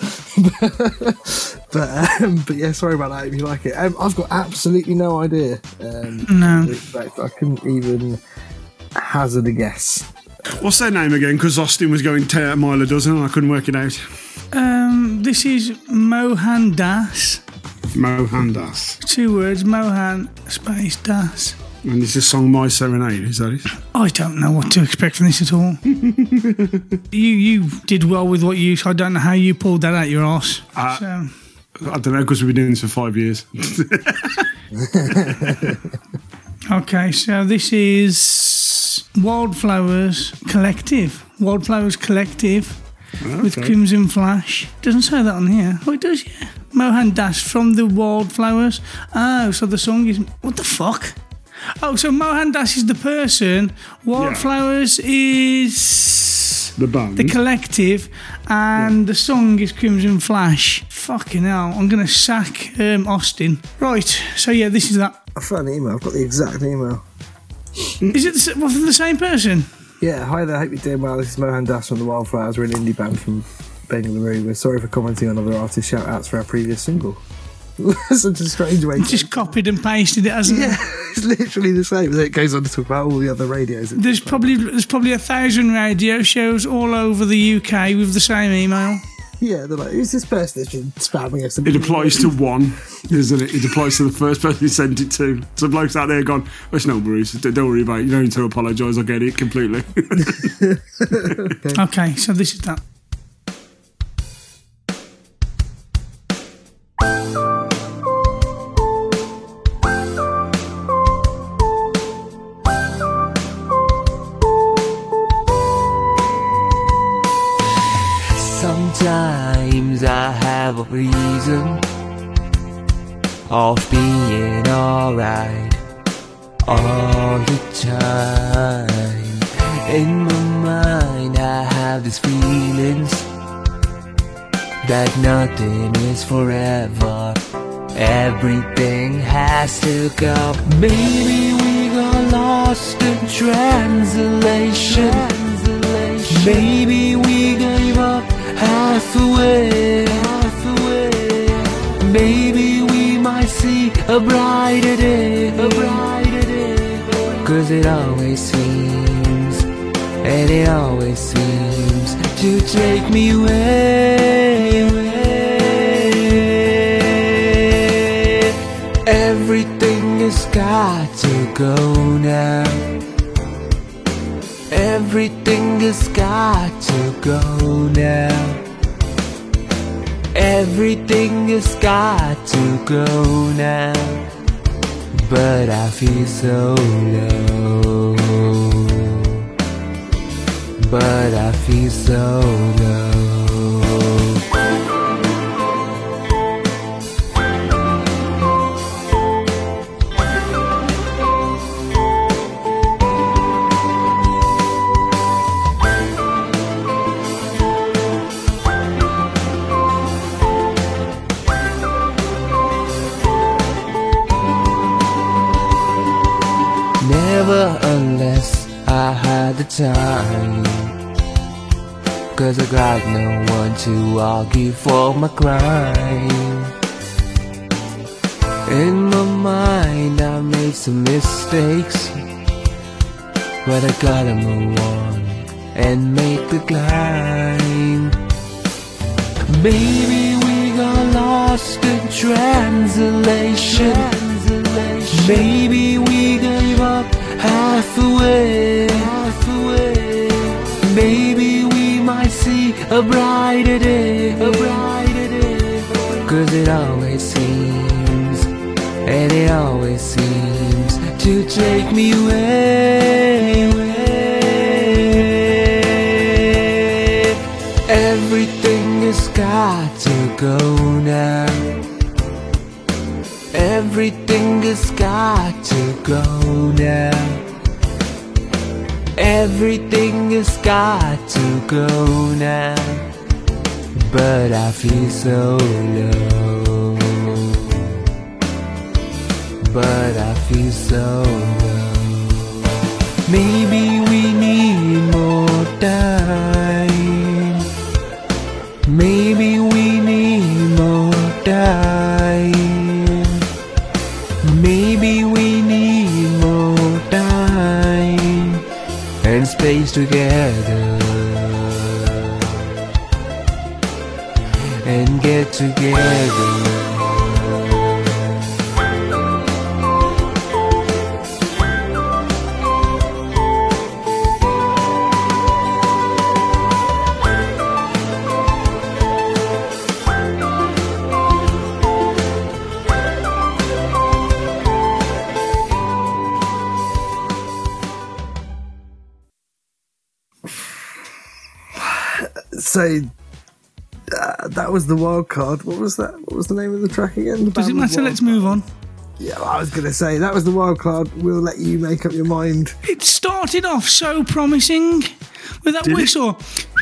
but um, but yeah, sorry about that. If you like it, um, I've got absolutely no idea. Um, no, I couldn't even hazard a guess. What's their name again? Because Austin was going to a mile a dozen and I couldn't work it out. Um, this is Mohan Das. Mohan Das. Two words, Mohan space Das. And it's the song My Serenade, is that it? I don't know what to expect from this at all. you you did well with what you... I don't know how you pulled that out your arse. Uh, so. I don't know, because we've been doing this for five years. Okay, so this is Wildflowers Collective. Wildflowers Collective okay. with Crimson Flash. Doesn't say that on here. Oh, it does, yeah. Mohan Das from the Wildflowers. Oh, so the song is... What the fuck? Oh, so Mohan Das is the person. Wildflowers yeah. is... The band. The collective. And yeah. the song is Crimson Flash. Fucking hell. I'm going to sack um, Austin. Right, so yeah, this is that. I found an email. I've got the exact email. Is it the, what, from the same person? Yeah, hi there. Hope you're doing well. This is Mohan Das from the Wildflowers. We're an indie band from Bengaluru. We're sorry for commenting on other artists' shout-outs for our previous single. Such a strange way. Just copied and pasted it, hasn't yeah, it? Yeah, it's literally the same. Then it goes on to talk about all the other radios. There's probably there's probably a thousand radio shows all over the U K with the same email. Yeah, they're like, who's this person that's been spamming us? It applies to one, isn't it? It applies to the first person you sent it to. Some blokes out there gone, oh, it's no worries, don't worry about it. You don't need to apologise, I get it completely. okay. okay, so this is that. Sometimes I have a reason of being alright all the time. In my mind I have these feelings that nothing is forever, everything has to go. Maybe we got lost in translation, maybe we gave up halfway, halfway. Maybe we might see a brighter day, a brighter day. Cause it always seems, and it always seems to take me away, away. Everything has got to go now. Everything has got to go now. Everything has got to go now. But I feel so low. But I feel so low. Never unless I had the time, cause I got no one to argue for my crime. In my mind I made some mistakes, but I gotta move on and make the climb. Maybe we got lost in translation, maybe we gave up halfway, halfway. Maybe we might see a brighter day, a brighter day. Cause it always seems, and it always seems to take me away, away. Everything has got to go now. Everything has got to go now. Everything has got to go now. but I feel so low. But I feel so low. Maybe we need more time. Maybe we need more time. Maybe we need more time and space together and get together. So uh, that was the wild card. What was that? What was the name of the track again? The Does it band was matter? Wild Let's Card. move on. Yeah, well, I was going to say that was the wild card. We'll let you make up your mind. It started off so promising with that Did it? whistle.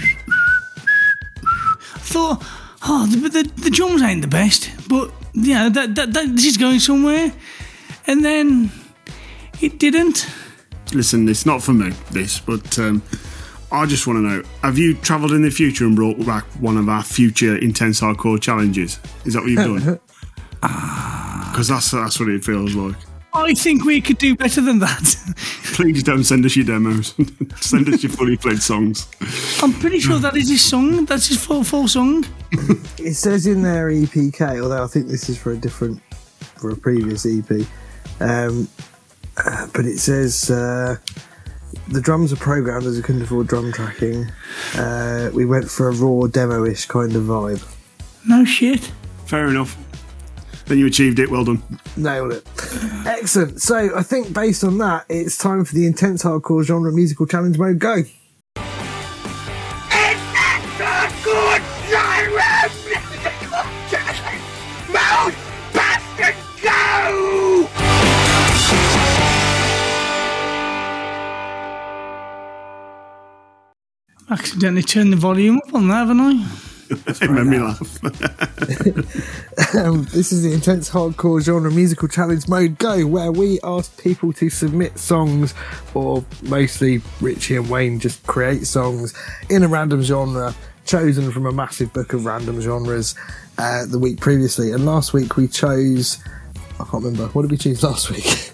I thought, oh, the, the, the drums ain't the best, but yeah, that, that, that this is going somewhere. And then it didn't. Listen, it's not for me, this, but um, I just want to know, have you travelled in the future and brought back one of our future Intense Hardcore challenges? Is that what you've done? Because that's, that's what it feels like. I think we could do better than that. Please don't send us your demos. Send us your fully played songs. I'm pretty sure that is his song. That's his full full song. It says in their E P K, although I think this is for a different, for a previous E P. Um, uh, but it says uh, the drums are programmed as we couldn't afford drum tracking. Uh, we went for a raw demo-ish kind of vibe. No shit. Fair enough. Then you achieved it, well done. Nailed it. Excellent. So I think based on that, it's time for the Intense Hardcore Genre Musical Challenge Mode. Go. Accidentally turned the volume up on that, haven't I? It made me laugh. Um, this is the Intense Hardcore Genre Musical Challenge Mode Go, where we ask people to submit songs, or mostly Richie and Wayne just create songs in a random genre chosen from a massive book of random genres uh, the week previously. And last week we chose, I can't remember, what did we choose last week?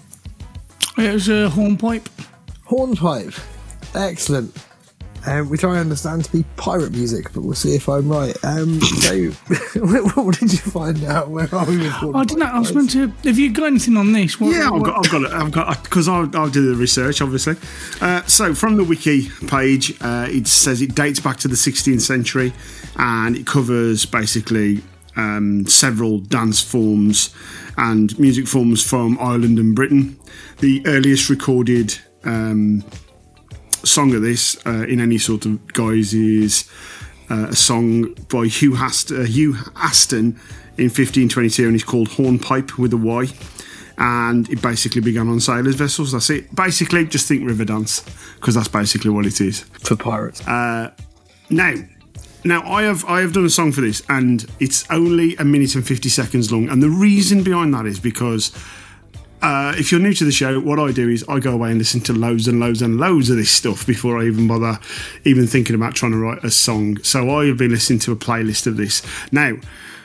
It was a hornpipe. Hornpipe. Excellent. Um, which I understand to be pirate music, but we'll see if I'm right. Um, so, what did you find out? Where are we with Oh, I didn't know. I was meant to. Have you got anything on this? What, Yeah, I've what- got, I've got it. I've got because I'll, I'll do the research, obviously. Uh, so, from the wiki page, uh, it says it dates back to the sixteenth century, and it covers basically um, several dance forms and music forms from Ireland and Britain. The earliest recorded um, song of this uh, in any sort of guise is uh, a song by Hugh, Hast- uh, Hugh Aston in fifteen twenty-two, and it's called Hornpipe with a Y, and it basically began on sailors' vessels. That's it. Basically, just think river dance, because that's basically what it is. For pirates. Uh, now, now I have I have done a song for this, and it's only a minute and fifty seconds long, and the reason behind that is because Uh, if you're new to the show, what I do is I go away and listen to loads and loads and loads of this stuff before I even bother even thinking about trying to write a song. So I have been listening to a playlist of this. Now,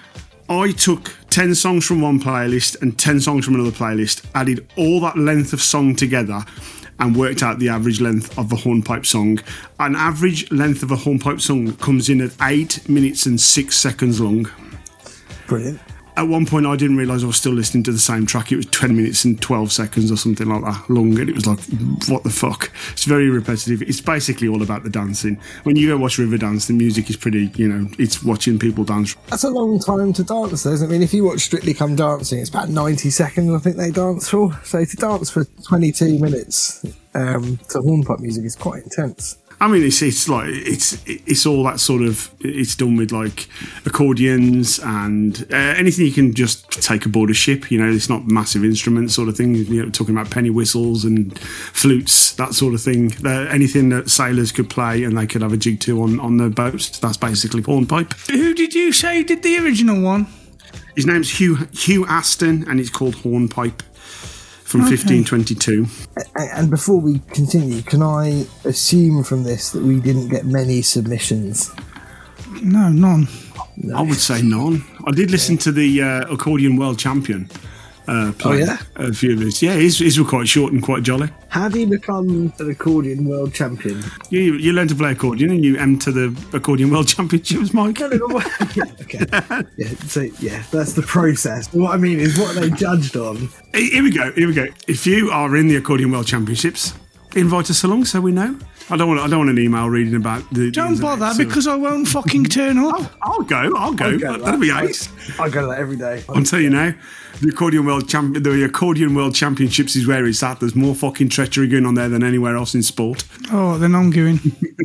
I took ten songs from one playlist and ten songs from another playlist, added all that length of song together, and worked out the average length of a hornpipe song. An average length of a hornpipe song comes in at eight minutes and six seconds long. Brilliant. At one point, I didn't realise I was still listening to the same track. It was ten minutes and twelve seconds or something like that long, and it was like, what the fuck? It's very repetitive. It's basically all about the dancing. When you go watch Riverdance, the music is pretty, you know, it's watching people dance. That's a long time to dance, though, isn't it? I mean, if you watch Strictly Come Dancing, it's about ninety seconds, I think they dance for. So to dance for twenty-two minutes um, to hornpipe music is quite intense. I mean, it's it's like it's it's all that sort of. It's done with like accordions and uh, anything you can just take aboard a ship. You know, it's not massive instruments sort of thing. You know, talking about penny whistles and flutes, that sort of thing. Uh, anything that sailors could play and they could have a jig to on on the boats. That's basically hornpipe. Who did you say did the original one? His name's Hugh Hugh Aston, and it's called Hornpipe. From Okay. fifteen twenty-two. And before we continue, can I assume from this that we didn't get many submissions? No, none. I would say none. I did listen to the uh, Accordion World Champion uh, play Oh, yeah? a few of his. Yeah, his, his were quite short and quite jolly. How do you become an accordion world champion? You, you learn to play accordion and you enter the Accordion World Championships, Mike. No, no, no, what- yeah, okay. Yeah, so yeah, that's the process. What I mean is, what are they judged on? Here we go. Here we go. If you are in the Accordion World Championships, invite us along so we know. I don't want. I don't want an email reading about the. Don't the bother, so- because I won't fucking turn up. I'll go. I'll go. I'll go to That'll that. be ace. I go to that every day. I'll tell you now, the Accordion World Champ- the Accordion World Championships is where it's at. There's more fucking treachery going on there than anywhere else in sport. Oh, then I'm going.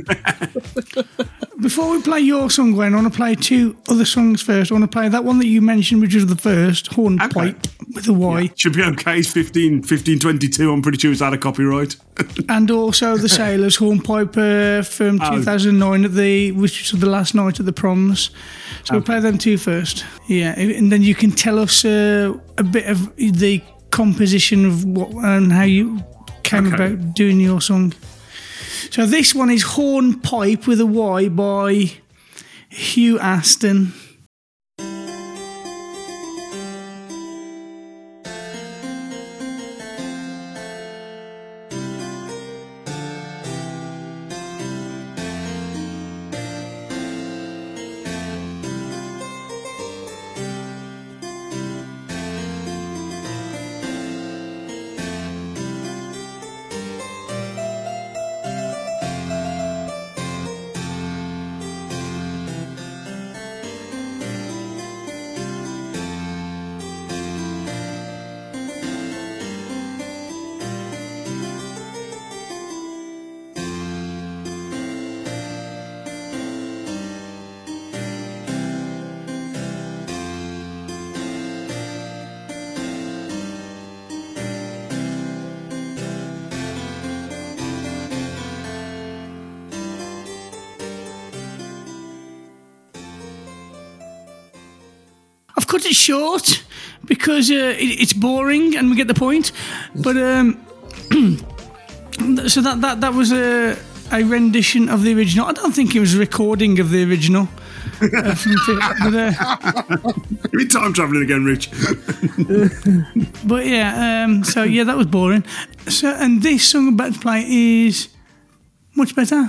Before we play your song, Gwen, I want to play two other songs first. I want to play that one that you mentioned, which was the first, Hornpipe Okay. with a Y, Should be okay. It's fifteen, fifteen twenty-two. I'm pretty sure it's out of copyright. and also the Sailors Hornpipe uh, from Oh. two thousand nine at the, which was the last night at the proms. So we'll play them two first. Yeah, and then you can tell us uh, a bit of the composition of what and how you came Okay. about doing your song. So this one is Hornpipe with a Y by Hugh Aston. I've cut it short because uh, it, it's boring and we get the point. But um, so that, that that was a, a rendition of the original. I don't think it was a recording of the original. Uh, from, but, uh, You're time travelling again, Rich. but yeah, um, so yeah, that was boring. So and this song I'm about to play is much better.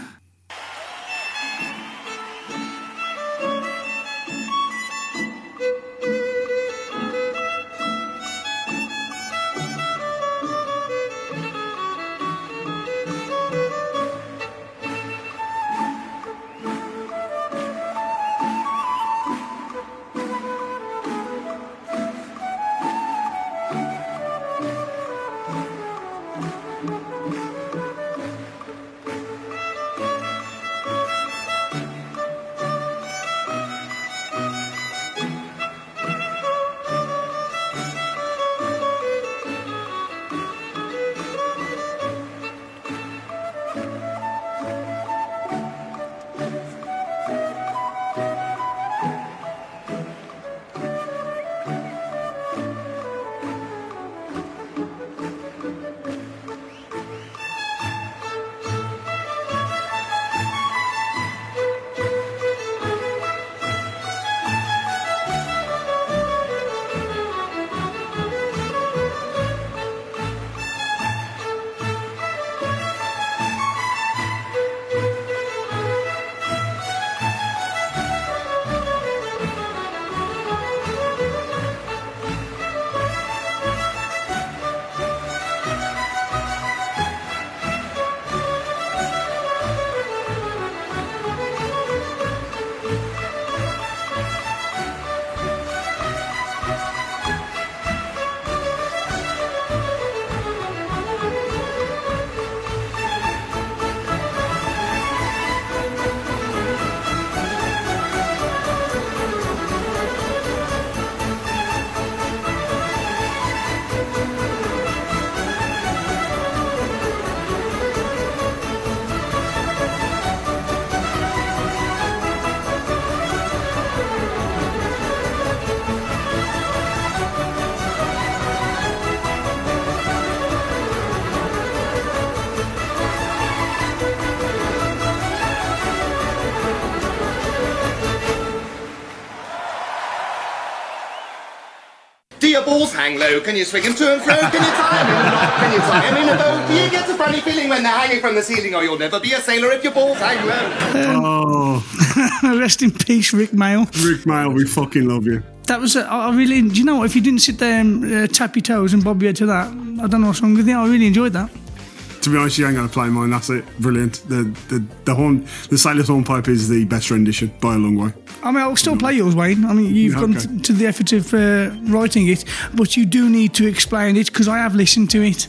your balls hang low? Can you swing them to and fro? Can you tie them in a knot? Can you tie them in a bow? Do you get a funny feeling when they're hanging from the ceiling? Or you'll never be a sailor if your balls hang low. Oh. Rest in peace, Rick Mail. Rick Mail, we fucking love you. That was, a, I really, do you know what? If you didn't sit there and uh, tap your toes and bob your head to that, I don't know what's wrong with you. I really enjoyed that. To be honest, you ain't going to play mine. That's it. Brilliant. The the the horn, the Sailor's Hornpipe is the best rendition by a long way. I mean, I'll still play yours, Wayne. I mean, you've Yeah, gone okay. t- to the effort of uh, writing it, but you do need to explain it because I have listened to it.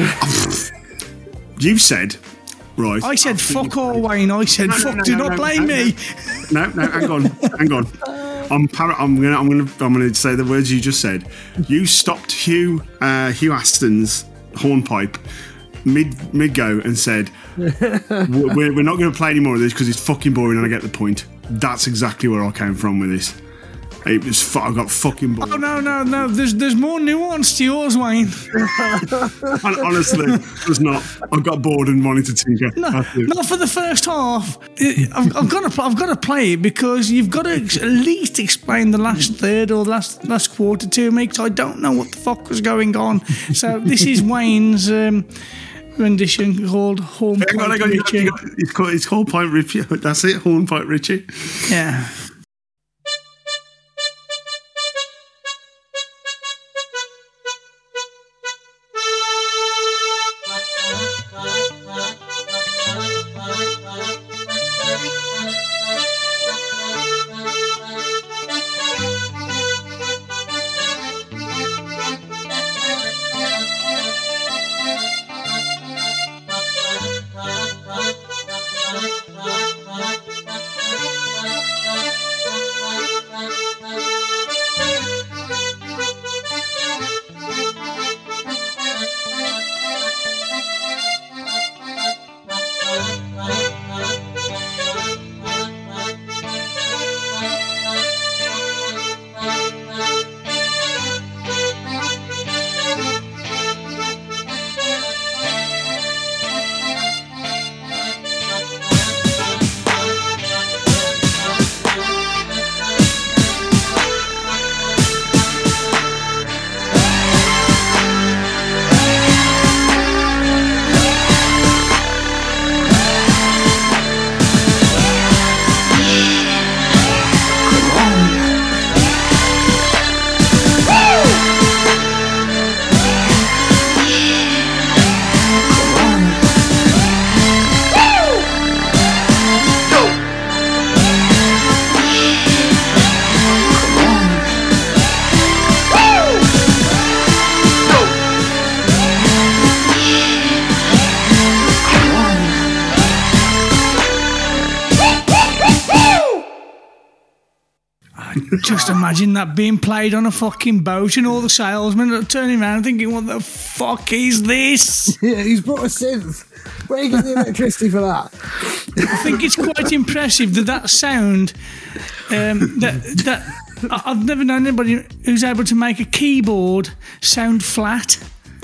You said, right. I said, fuck all, Wayne. I said, No, no, fuck, no, do no, not no, blame no, me. No, no, hang on, hang on. I'm par- I'm gonna I'm gonna I'm gonna say the words you just said. You stopped Hugh uh, Hugh Aston's hornpipe mid mid go and said, we're, we're not going to play any more of this because it's fucking boring and I get the point. That's exactly where I came from with this. It was fu- I got fucking bored. Oh, no, no, no. There's there's more nuance to yours, Wayne. Hon- Honestly, there's not. I got bored and wanted to tinker. No, That's it. not for the first half. I've, I've got to I've got to play it because you've got to ex- at least explain the last third or last last quarter to me because I don't know what the fuck was going on. So this is Wayne's um, rendition called Hornpipe Hang on, hang on, you got- Richie. you got- It's called it's Hornpipe Richie. That's it, Hornpipe Richie. Yeah. Just imagine that being played on a fucking boat and all the salesmen are turning around thinking, what the fuck is this? Yeah, he's brought a synth. Where are you getting the electricity for that? I think it's quite impressive that that sound, um, that, that I- I've never known anybody who's able to make a keyboard sound flat.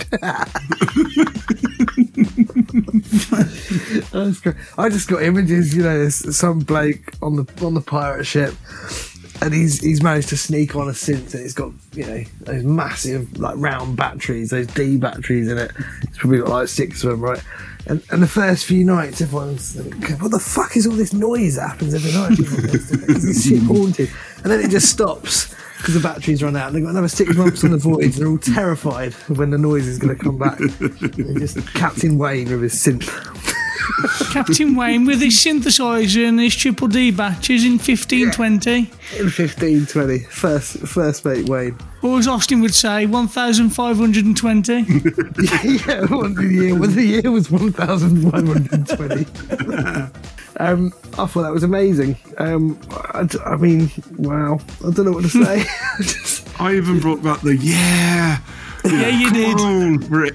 That's great. I just got images, you know, there's some bloke on the on the pirate ship, and he's he's managed to sneak on a synth, and it's got, you know, those massive like round batteries, those D batteries in it. It's probably got like six of them, right? And and the first few nights, everyone's thinking, what the fuck is all this noise that happens every night? Because this ship haunted, and then it just stops because the batteries run out, and they've got another six months on the voyage. They're all terrified of when the noise is going to come back. And just Captain Wayne with his synth. Captain Wayne with his synthesizer and his triple D batches in fifteen twenty. In fifteen twenty, first first mate Wayne. Or as Austin would say, one thousand five hundred twenty. Yeah, what the year? Well, the year was one thousand five hundred twenty. um, I thought that was amazing. Um, I, d- I mean, wow. I don't know what to say. Just, I even brought back the yeah. Yeah, you did. On, Rick.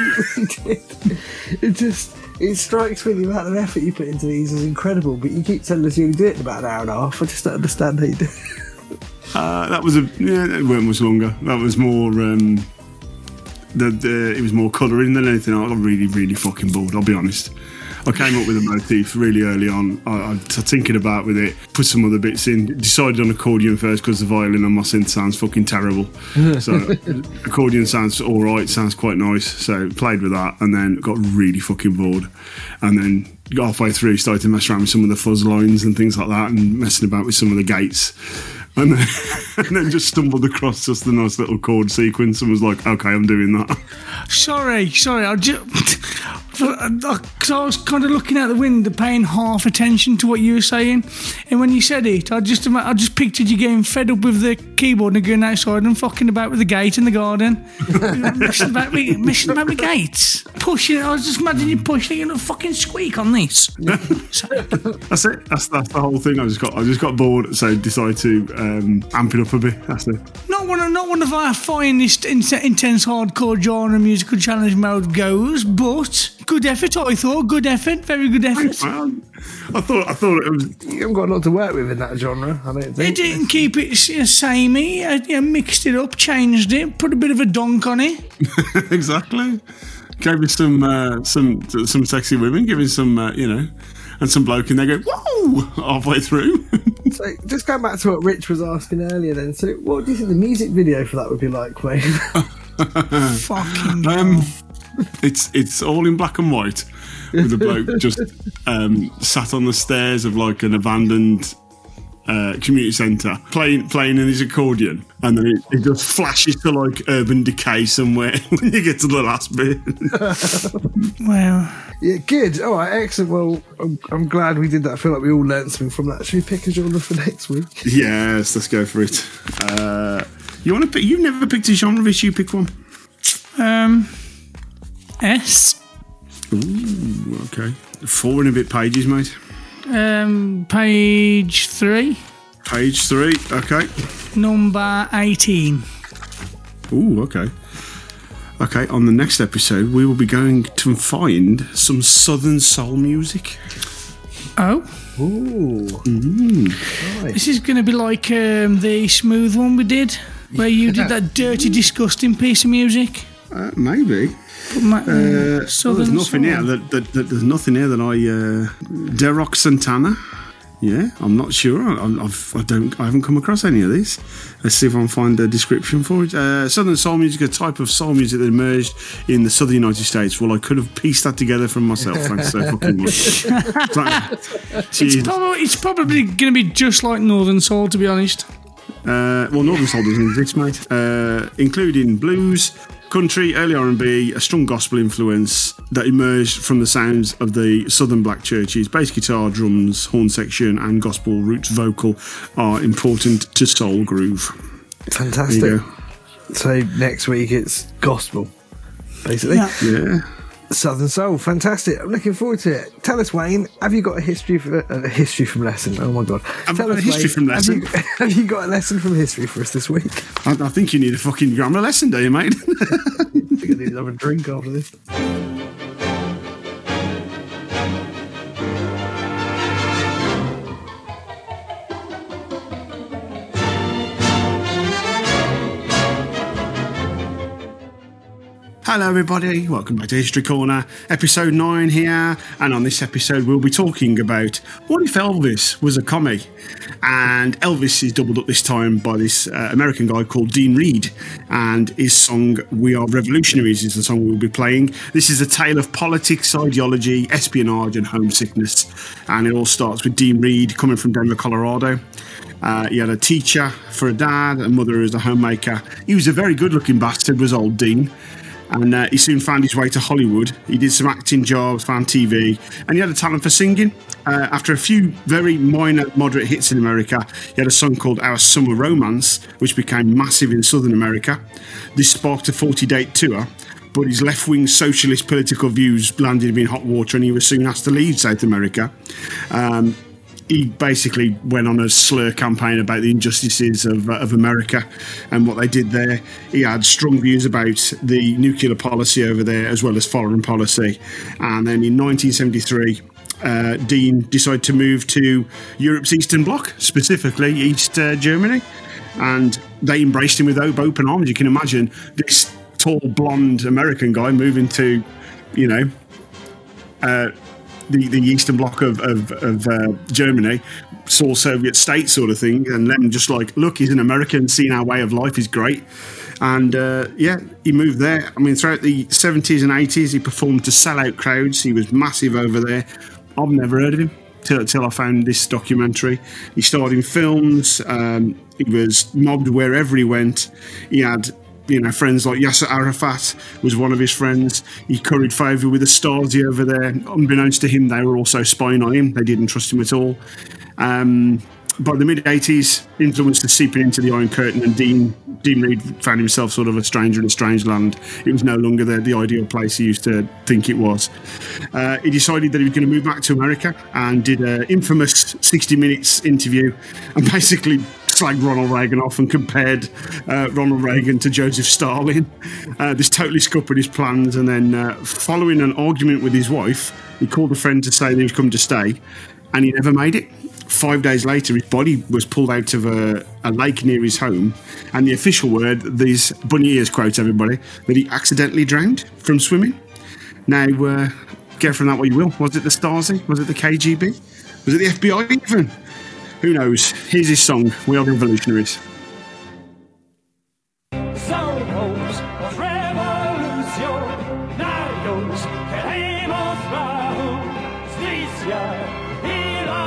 it just it strikes me the amount of effort you put into these is incredible. But you keep telling us you only do it in about an hour and a half. I just don't understand how you do it. Uh, that was a yeah. It weren't much longer. That was more. Um, the, the it was more colouring than anything. I got really, really fucking bored. I'll be honest. I came up with a motif really early on. I, I was thinking about with it, put some other bits in, decided on accordion first because the violin on my synth sounds fucking terrible. So accordion sounds all right, sounds quite nice. So played with that and then got really fucking bored. And then halfway through started to mess around with some of the fuzz lines and things like that and messing about with some of the gates. And then, and then just stumbled across just the nice little chord sequence and was like, okay, I'm doing that. Sorry, sorry, I just... Because I was kind of looking out the window, paying half attention to what you were saying, and when you said it, I just I just pictured you getting fed up with the keyboard and going outside and fucking about with the gate in the garden, messing about with messing about with gates, pushing it. I was just imagining you pushing it and a fucking squeak on this. That's it. That's that's the whole thing. I just got I just got bored, so decided to um, amp it up a bit. That's it. Not one of not one of our finest intense hardcore genre musical challenge mode goes, but. Good effort, I thought. Good effort. Very good effort. Well, I thought I thought it was... You haven't got a lot to work with in that genre, I don't think. They didn't keep it you know, samey. I, you know, mixed it up, changed it, put a bit of a donk on it. Exactly. Gave it some, uh, some some sexy women, giving some, uh, you know, and some bloke, and they go, whoa, halfway through. So, just going back to what Rich was asking earlier then, so what do you think the music video for that would be like, Wayne? Fucking um, It's it's all in black and white with a bloke just um, sat on the stairs of like an abandoned uh, community centre playing playing in his accordion, and then it, it just flashes to like Urban Decay somewhere when you get to the last bit. Wow. Yeah, good. All right, excellent. Well, I'm, I'm glad we did that. I feel like we all learnt something from that. Should we pick a genre for next week? Yes, let's go for it. Uh, you want to pick? You've never picked a genre, Vish. You pick one. Um. S. Ooh, okay. Four and a bit pages, mate. Um, page three. Page three, okay. Number eighteen. Ooh, okay. Okay, on the next episode, we will be going to find some Southern soul music. Oh. Ooh. Mm. Nice. This is going to be like um, the smooth one we did, where you did that dirty, disgusting piece of music. Uh, maybe. My, uh, uh, well, there's nothing here that, that, that there's nothing here that I uh, Derrock Santana. Yeah, I'm not sure. I, I've I don't I haven't come across any of these. Let's see if I can find a description for it. Uh, Southern soul music, a type of soul music that emerged in the southern United States. Well, I could have pieced that together from myself. Thanks so fucking much. It's probably it's probably going to be just like Northern Soul, to be honest. Uh, well, Northern Soul doesn't exist, mate. Uh, including blues, country, early R and B, a strong gospel influence that emerged from the sounds of the southern black churches. Bass guitar, drums, horn section and gospel roots vocal are important to soul groove. Fantastic. So next week it's gospel, basically. Yeah. Yeah. Southern soul, fantastic. I'm looking forward to it. Tell us, Wayne, have you got a history for, uh, a history from lesson? Oh my god! I've Tell got us, a history Wayne, from lesson. Have you, have you got a lesson from history for us this week? I, I think you need a fucking grammar lesson, do you, mate? I think I need to have a drink after this. Hello everybody, welcome back to History Corner, episode nine here, and on this episode we'll be talking about what if Elvis was a commie. And Elvis is doubled up this time by this uh, American guy called Dean Reed, and his song We Are Revolutionaries is the song we'll be playing. This is a tale of politics, ideology, espionage and homesickness, and it all starts with Dean Reed coming from Denver, Colorado. Uh, he had a teacher for a dad, a mother as a homemaker. He was a very good looking bastard, was old Dean. And uh, he soon found his way to Hollywood. He did some acting jobs, found T V, and he had a talent for singing. Uh, after a few very minor, moderate hits in America, he had a song called Our Summer Romance, which became massive in Southern America. This sparked a forty-date tour, but his left-wing socialist political views landed him in hot water, and he was soon asked to leave South America. Um, He basically went on a slur campaign about the injustices of, uh, of America and what they did there. He had strong views about the nuclear policy over there as well as foreign policy. And then in nineteen seventy-three, uh, Dean decided to move to Europe's Eastern Bloc, specifically East uh, Germany. And they embraced him with open arms. You can imagine this tall, blonde American guy moving to, you know... Uh, the, the Eastern Bloc of, of, of uh, Germany, saw Soviet state sort of thing, and then just like, look, he's an American, seeing our way of life is great. And uh, yeah, he moved there. I mean, throughout the seventies and eighties, he performed to sellout crowds. He was massive over there. I've never heard of him till, till I found this documentary. He starred in films. Um, he was mobbed wherever he went. He had, you know, friends like Yasser Arafat was one of his friends. He curried favour with the Stasi over there. Unbeknownst to him, they were also spying on him. They didn't trust him at all. Um, by the mid-eighties, influence was seeping into the Iron Curtain, and Dean Dean Reed found himself sort of a stranger in a strange land. It was no longer the, the ideal place he used to think it was. Uh, he decided that he was going to move back to America and did an infamous sixty minutes interview and basically slagged Ronald Reagan off and compared uh, Ronald Reagan to Joseph Stalin. Uh, this totally scuppered his plans, and then uh, following an argument with his wife, he called a friend to say that he was coming to stay, and he never made it. Five days later, his body was pulled out of a, a lake near his home, and the official word, these bunny ears quote everybody, that he accidentally drowned from swimming. Now, uh, get from that what you will. Was it the Stasi? Was it the K G B? Was it the F B I even? Who knows? Here's his song, We Are the Revolutionaries. Somos los revolucionarios, queremos la justicia y la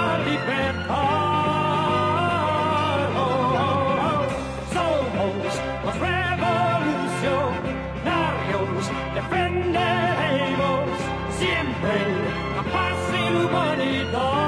libertad. Oh, oh, oh. Somos los revolucionarios, defenderemos siempre la paz y la humanidad.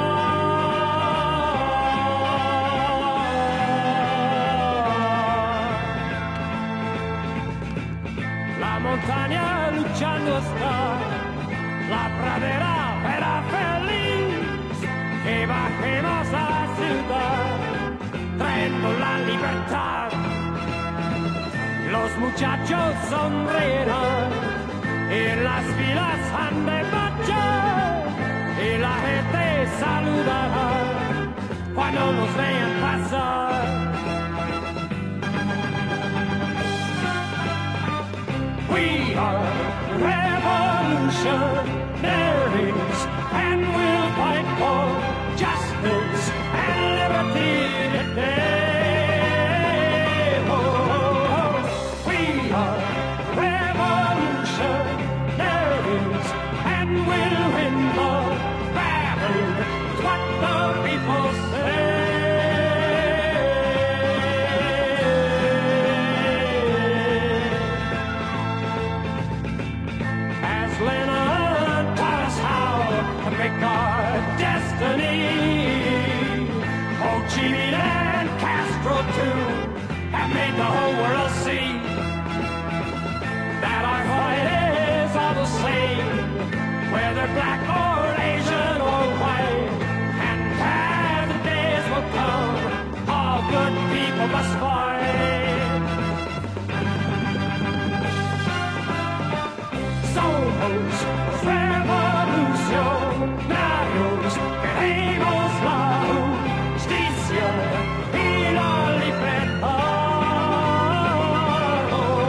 La montaña luchando está, la pradera era feliz, que bajemos a la ciudad, trayendo la libertad. Los muchachos sonreirán, y las filas han de marchar, y la gente saludará cuando nos vean pasar. We are revolutionaries, and we'll fight for justice and liberty today. Oh, oh, oh. We are revolutionaries, and we'll win the battle. It's what the people say. Our destiny. Ho Chi Minh and Castro too have made the whole world see that our fight is all the same, whether black or Asian or white. And as the days will come, all good people must fight. Somos revolucionarios, queremos la justicia y la libertad.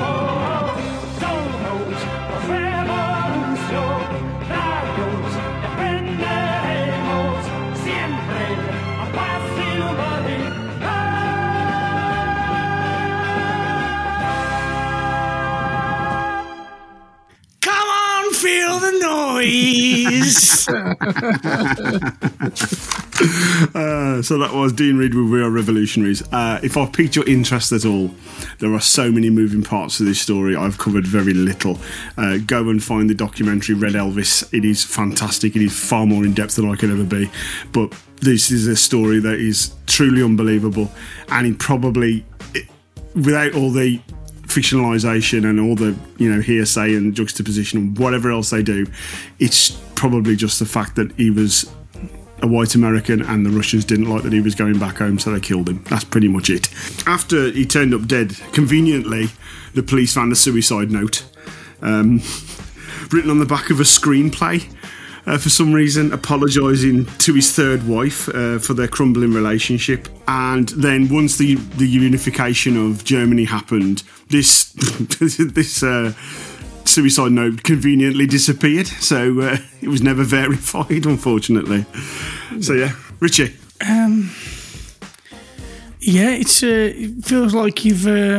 Somos los revolucionarios, defenderemos siempre la paz y la humanidad. Come on, feel the noise. uh, so that was Dean Reed with We Are Revolutionaries. Uh, if I've piqued your interest at all, there are so many moving parts to this story. I've covered very little. Uh, go and find the documentary Red Elvis. It is fantastic. It is far more in depth than I could ever be. But this is a story that is truly unbelievable, and it probably, it, without all the fictionalisation and all the, you know, hearsay and juxtaposition and whatever else they do, it's probably just the fact that he was a white American and the Russians didn't like that he was going back home, so they killed him. That's pretty much it. After he turned up dead, conveniently, the police found a suicide note um, written on the back of a screenplay. Uh, for some reason, apologising to his third wife uh, for their crumbling relationship. And then once the the unification of Germany happened, this this uh, suicide note conveniently disappeared, so uh, it was never verified, unfortunately. So yeah, Richie. Um, yeah, it's uh, it feels like you've uh,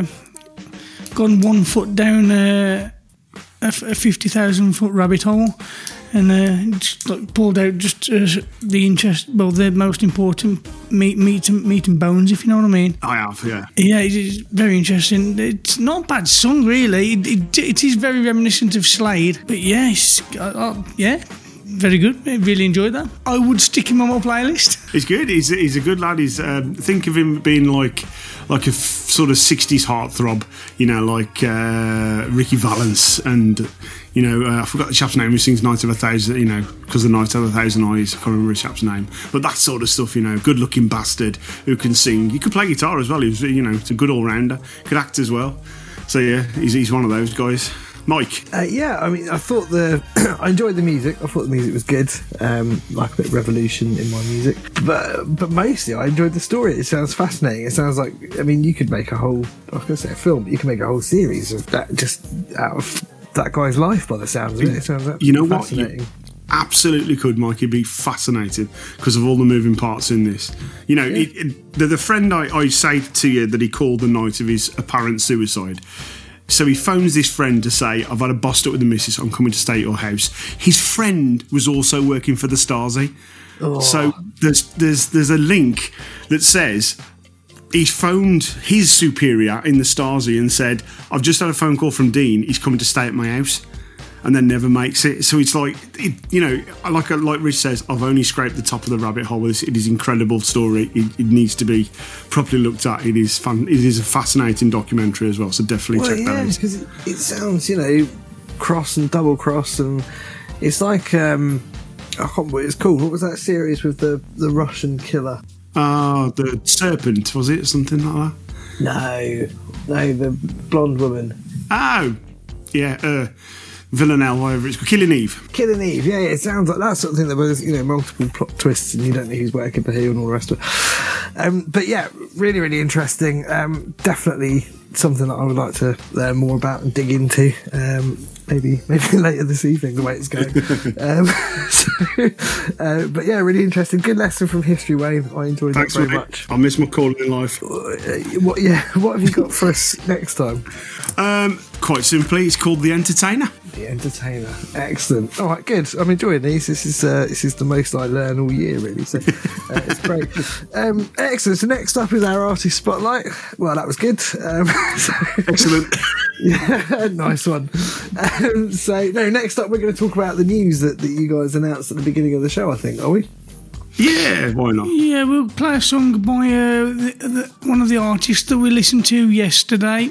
gone one foot down uh, a, a fifty thousand foot rabbit hole, and uh, just like pulled out just uh, the interest, well, the most important meat, meat, and, meat and bones, if you know what I mean. I have, yeah. Yeah, it's very interesting. It's not a bad song, really. It, it, it is very reminiscent of Slade, but yeah, it's, uh, uh, yeah, very good. I really enjoyed that. I would stick him on my playlist. He's good. He's he's a good lad. He's um, think of him being like like a f- sort of sixties heartthrob, you know, like uh, Ricky Valance and. You know, uh, I forgot the chap's name who sings Night of a Thousand, you know, because the Night of a Thousand Eyes. I can't remember the chap's name. But that sort of stuff, you know, good-looking bastard who can sing. He could play guitar as well. He was, you know, it's a good all-rounder. Could act as well. So, yeah, he's, he's one of those guys. Mike? Uh, yeah, I mean, I thought the... I enjoyed the music. I thought the music was good. Um, like a bit of revolution in my music. But but mostly, I enjoyed the story. It sounds fascinating. It sounds like... I mean, you could make a whole... I was going to say a film, but you can make a whole series of that just out of... that guy's life by the sounds of it. It sounds you know what? fascinating. You absolutely could, Mike. You'd be fascinated because of all the moving parts in this. You know, yeah. it, it, the, the friend I, I say to you that he called the night of his apparent suicide. So he phones this friend to say, I've had a bust up with the missus, I'm coming to stay at your house. His friend was also working for the Stasi. Oh. So there's there's there's a link that says... He's phoned his superior in the Stasi and said, I've just had a phone call from Dean, he's coming to stay at my house, and then never makes it. So it's like, it, you know, like like Rich says, I've only scraped the top of the rabbit hole. It is an incredible story. It, it needs to be properly looked at. It is fun. It is a fascinating documentary as well, so definitely well, check yeah, that out. Because it, it sounds, you know, cross and double cross, and it's like, um, I can't remember what it's called. What was that series with the, the Russian killer? Ah, uh, the Serpent, was it? Something like that? No. No, the blonde woman. Oh, yeah, uh, Villanelle, whatever it's called. Killing Eve. Killing Eve, yeah, yeah, it sounds like that sort of thing. There was, you know, multiple plot twists and you don't know who's working for who and all the rest of it. Um, but yeah, really, really interesting. Um, definitely something that I would like to learn more about and dig into. Um, maybe maybe later this evening, the way it's going. um, so, uh, but yeah, really interesting. Good lesson from history, Wayne. I enjoyed Thanks, that very mate. much. I miss my calling in life. Uh, what, yeah, what have you got for us next time? Um, quite simply, it's called The Entertainer. The Entertainer. Excellent. All right, good. I'm enjoying these. This is uh, this is the most I learn all year, really. So uh, it's great. Um, excellent. So next up is our artist spotlight. Well, that was good. Um, so, excellent. Yeah, nice one. Um, so no, next up we're going to talk about the news that, that you guys announced at the beginning of the show. I think, are we? Yeah, why not? Yeah, we'll play a song by uh, the, the, one of the artists that we listened to yesterday.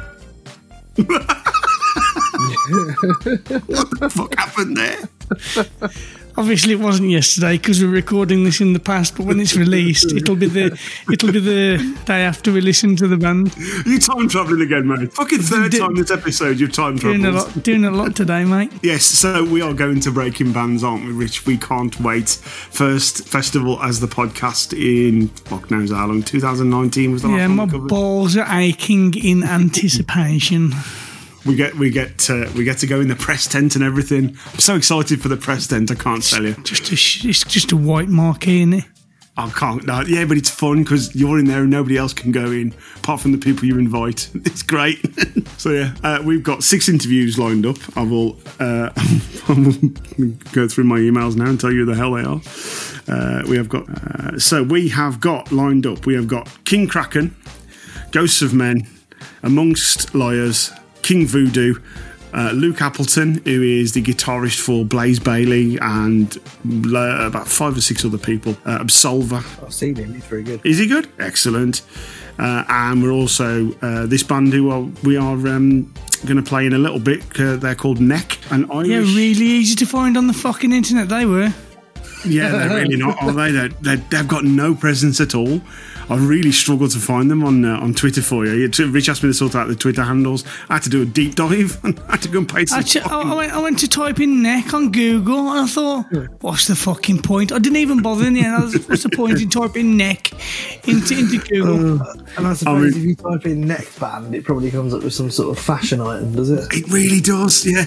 What the fuck happened there? Obviously, it wasn't yesterday because we're recording this in the past. But when it's released, it'll be the it'll be the day after we listen to the band. You time travelling again, mate? Fucking third do, time this episode you've time travelled. Doing a lot, doing a lot today, mate. Yes, so we are going to Breaking Bands, aren't we, Rich? We can't wait. First festival as the podcast in fuck knows how long. twenty nineteen was the last yeah, one. Yeah, my covered. balls are aching in anticipation. We get we get uh, we get to go in the press tent and everything. I'm so excited for the press tent. I can't tell you. Just a, it's just a white marquee, isn't it? I can't. No, yeah, but it's fun because you're in there and nobody else can go in apart from the people you invite. It's great. So yeah, uh, we've got six interviews lined up. I will uh, I will go through my emails now and tell you who the hell they are. Uh, we have got uh, so we have got lined up. We have got King Kraken, Ghosts of Men, Amongst Liars, King Voodoo, uh, Luke Appleton, who is the guitarist for Blaze Bayley, and uh, about five or six other people. Uh, Absolver. I've seen him, he's very good. Is he good? Excellent. Uh, and we're also, uh, this band who are, we are um, going to play in a little bit, uh, they're called Neck. And Irish. Yeah, really easy to find on the fucking internet, they were. Yeah, they're really not, are they? They're, they're, they've got no presence at all. I really struggled to find them on uh, on Twitter for you. Rich asked me to sort out the Twitter handles. I had to do a deep dive and I had to go and paste Actually, I, I, went, I went to type in neck on Google and I thought, what's the fucking point? I didn't even bother in the end. I was, what's the point in typing neck into, into Google? Uh, and I suppose I mean, if you type in neck band, it probably comes up with some sort of fashion item, does it? It really does, yeah.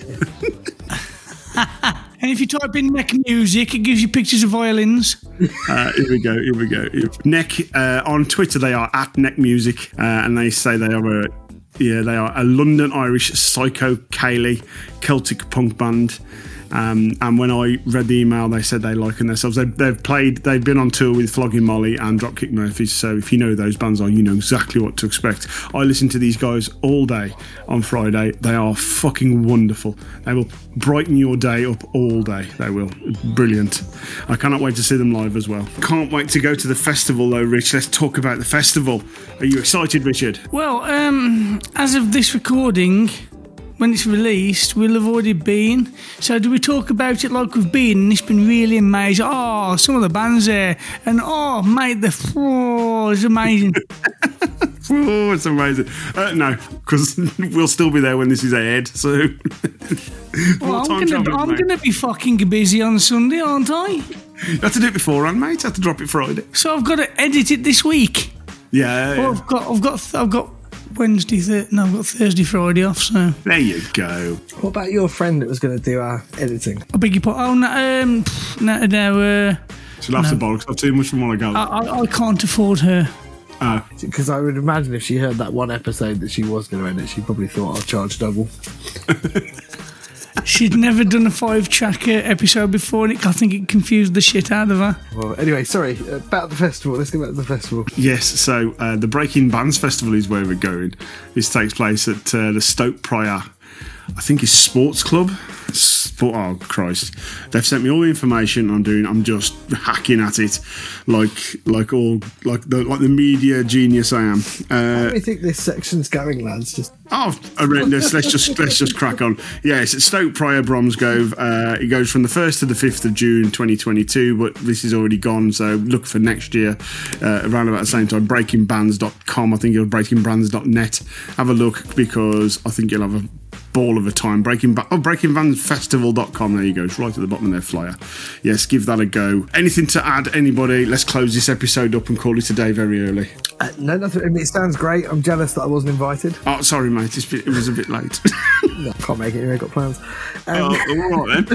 And if you type in neck music, it gives you pictures of violins. Uh, here we go, here we go. Neck, uh, on Twitter, they are at Neck Music, uh, and they say they are a, yeah, they are a London Irish psycho Cayley Celtic punk band. Um, and when I read the email, they said they liken themselves. They've, they've played, they've been on tour with Flogging Molly and Dropkick Murphys. So if you know who those bands are, you know exactly what to expect. I listen to these guys all day on Friday. They are fucking wonderful. They will brighten your day up all day. They will. Brilliant. I cannot wait to see them live as well. Can't wait to go to the festival though, Rich. Let's talk about the festival. Are you excited, Richard? Well, um, as of this recording, when it's released, we'll have already been. So do we talk about it like we've been and it's been really amazing? Oh, some of the bands there. And oh, mate, the... Oh, it's amazing. Oh, it's amazing. Uh, no, because we'll still be there when this is aired. So... well, I'm going to be fucking busy on Sunday, aren't I? You have to do it beforehand, mate. You have to drop it Friday. So I've got to edit it this week. Yeah. Well, I've got... I've got... I've got Wednesday, th- no, I've got Thursday, Friday off, so... There you go. What about your friend that was going to do our editing? I beg your pardon. Oh, no, um, no, no, uh... She'll have no. to bollocks. I've too much from what I go. I, I, I can't afford her. Oh. Because I would imagine if she heard that one episode that she was going to edit, she probably thought I'll charge double. She'd never done a five-track episode before, and it, I think it confused the shit out of her. Well, anyway, sorry, about the festival. Let's go back to the festival. Yes, so uh, the Breaking Bands Festival is where we're going. This takes place at uh, the Stoke Prior, I think it's Sports Club. Sport, oh, Christ. They've sent me all the information I'm doing. I'm just hacking at it like like all like the like the media genius I am. Uh, How do you think this section's going, lads? Just Oh, horrendous. let's just let's just crack on. Yeah, it's at Stoke Prior, Bromsgrove. Uh, it goes from the first to the fifth of June twenty twenty-two, but this is already gone, so look for next year uh, around about the same time. breaking bands dot com, I think it'll breaking bands dot net. Have a look because I think you'll have a ball of a time. Breaking ba- oh, breaking bands festival dot com, there you go. It's right at the bottom of their flyer. Yes, give that a go. Anything to add, anybody? Let's close this episode up and call it a day very early. Uh, no, nothing. I mean, it sounds great. I'm jealous that I wasn't invited. Oh, sorry, mate. It's been, it was a bit late. No, can't make it. I've got plans. Um, oh, all right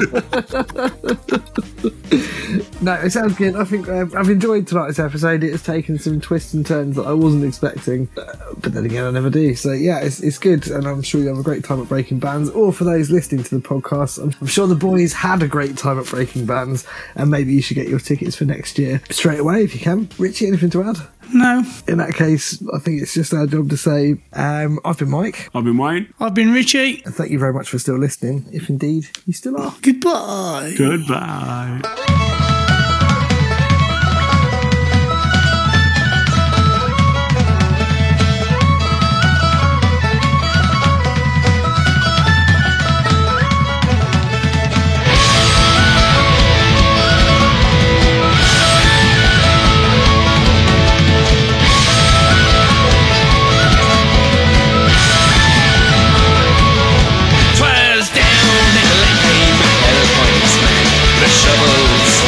then. No, it sounds good. I think uh, I've enjoyed tonight's episode. It has taken some twists and turns that I wasn't expecting, uh, but then again, I never do. So yeah, it's it's good, and I'm sure you have a great time at Breaking Bands. Or for those listening to the podcast, I'm, I'm sure the boys had a great time at Breaking Bands, and maybe you should get your tickets for next year straight away if you can. Richie, anything to add? No. In that case, I think it's just our job to say, um, I've been Mike. I've been Wayne. I've been Richie. And thank you very much for still listening, if indeed you still are. Goodbye. Goodbye. Twas down in Lincoln, California, smack the shovels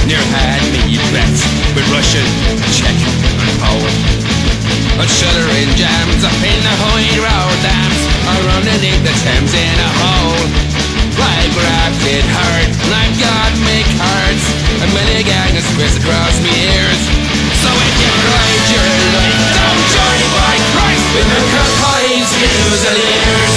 near had me bets with Russian, Czech and Poland. But shuddering jams up in the high road dams are underneath the Thames in a hole. I grafted hard, and I've got me cards, and many gang has crisscross me ears. So if you pride your life, don't join by Christ with the Kirkhies Fusiliers.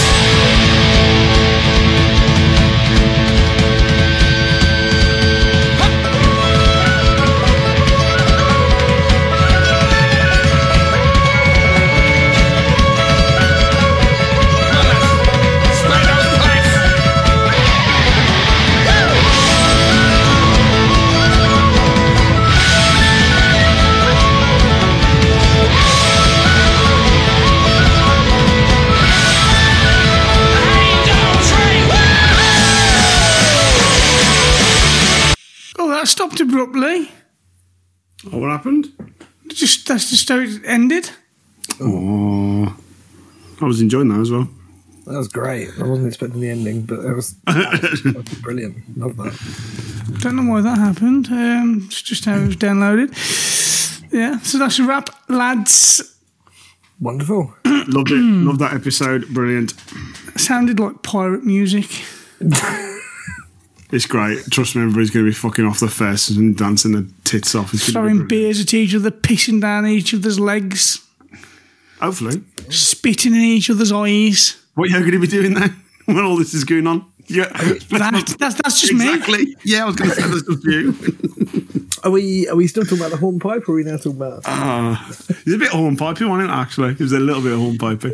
That stopped abruptly. Oh, what happened? Just that's just how it ended. Oh, I was enjoying that as well. That was great. I wasn't expecting the ending, but it was, that was brilliant. Love that. Don't know why that happened. Um, it's just how it was downloaded. Yeah, so that's a wrap, lads. Wonderful. Loved it. Loved that episode. Brilliant. Sounded like pirate music. It's great. Trust me, everybody's going to be fucking off the face and dancing their tits off. It's throwing beers at each other, pissing down each other's legs. Hopefully. Spitting in each other's eyes. What are you going to be doing then when all this is going on? Yeah, that, that's, that's just exactly. me. Yeah, I was going to say that's just you. Are we are we still talking about the hornpipe, or are we now talking about... Uh, there's a bit of hornpiping, wasn't it, actually? There's a little bit of hornpiping.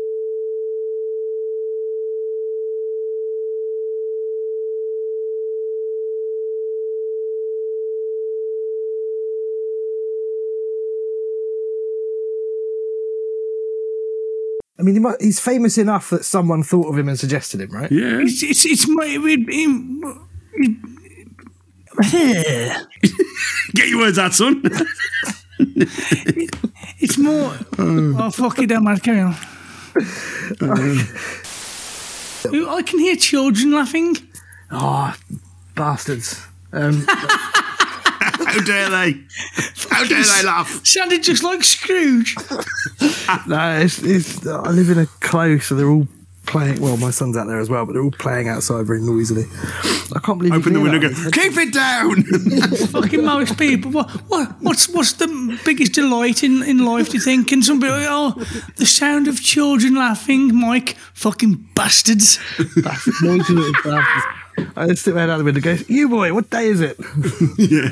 I mean, he might, he's famous enough that someone thought of him and suggested him, right? Yeah. It's it's, it's my... It, it, it, Get your words out, son. it, it's more... Oh, fuck it, don't matter. Carry on. Um, I can hear children laughing. Oh, bastards. Um... How dare they? How dare they laugh? Sounded just like Scrooge. No, it's, it's, I live in a close, so they're all playing. Well, my son's out there as well, but they're all playing outside very noisily. I can't believe. Open the window, go, that. keep it down. Fucking most people. What, what, what's what's the biggest delight in, in life? Do you think? And somebody, oh, the sound of children laughing, Mike. Fucking bastards. Bastards, noisy little bastards. I just stick my head out the window and go, you boy, what day is it? Yeah.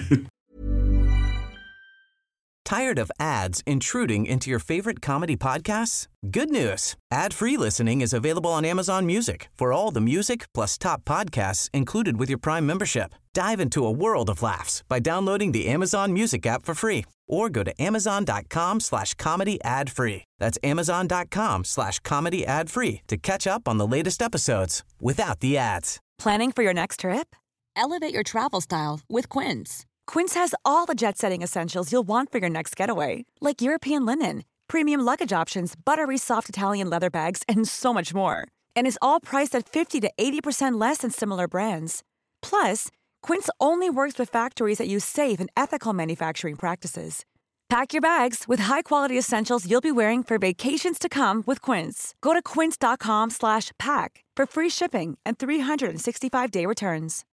Tired of ads intruding into your favorite comedy podcasts? Good news. Ad-free listening is available on Amazon Music for all the music plus top podcasts included with your Prime membership. Dive into a world of laughs by downloading the Amazon Music app for free or go to amazon.com slash comedy ad free. That's amazon.com slash comedy ad free to catch up on the latest episodes without the ads. Planning for your next trip? Elevate your travel style with Quince. Quince has all the jet-setting essentials you'll want for your next getaway, like European linen, premium luggage options, buttery soft Italian leather bags, and so much more. And is all priced at fifty to eighty percent less than similar brands. Plus, Quince only works with factories that use safe and ethical manufacturing practices. Pack your bags with high-quality essentials you'll be wearing for vacations to come with Quince. Go to quince.com slash pack for free shipping and three sixty-five day returns.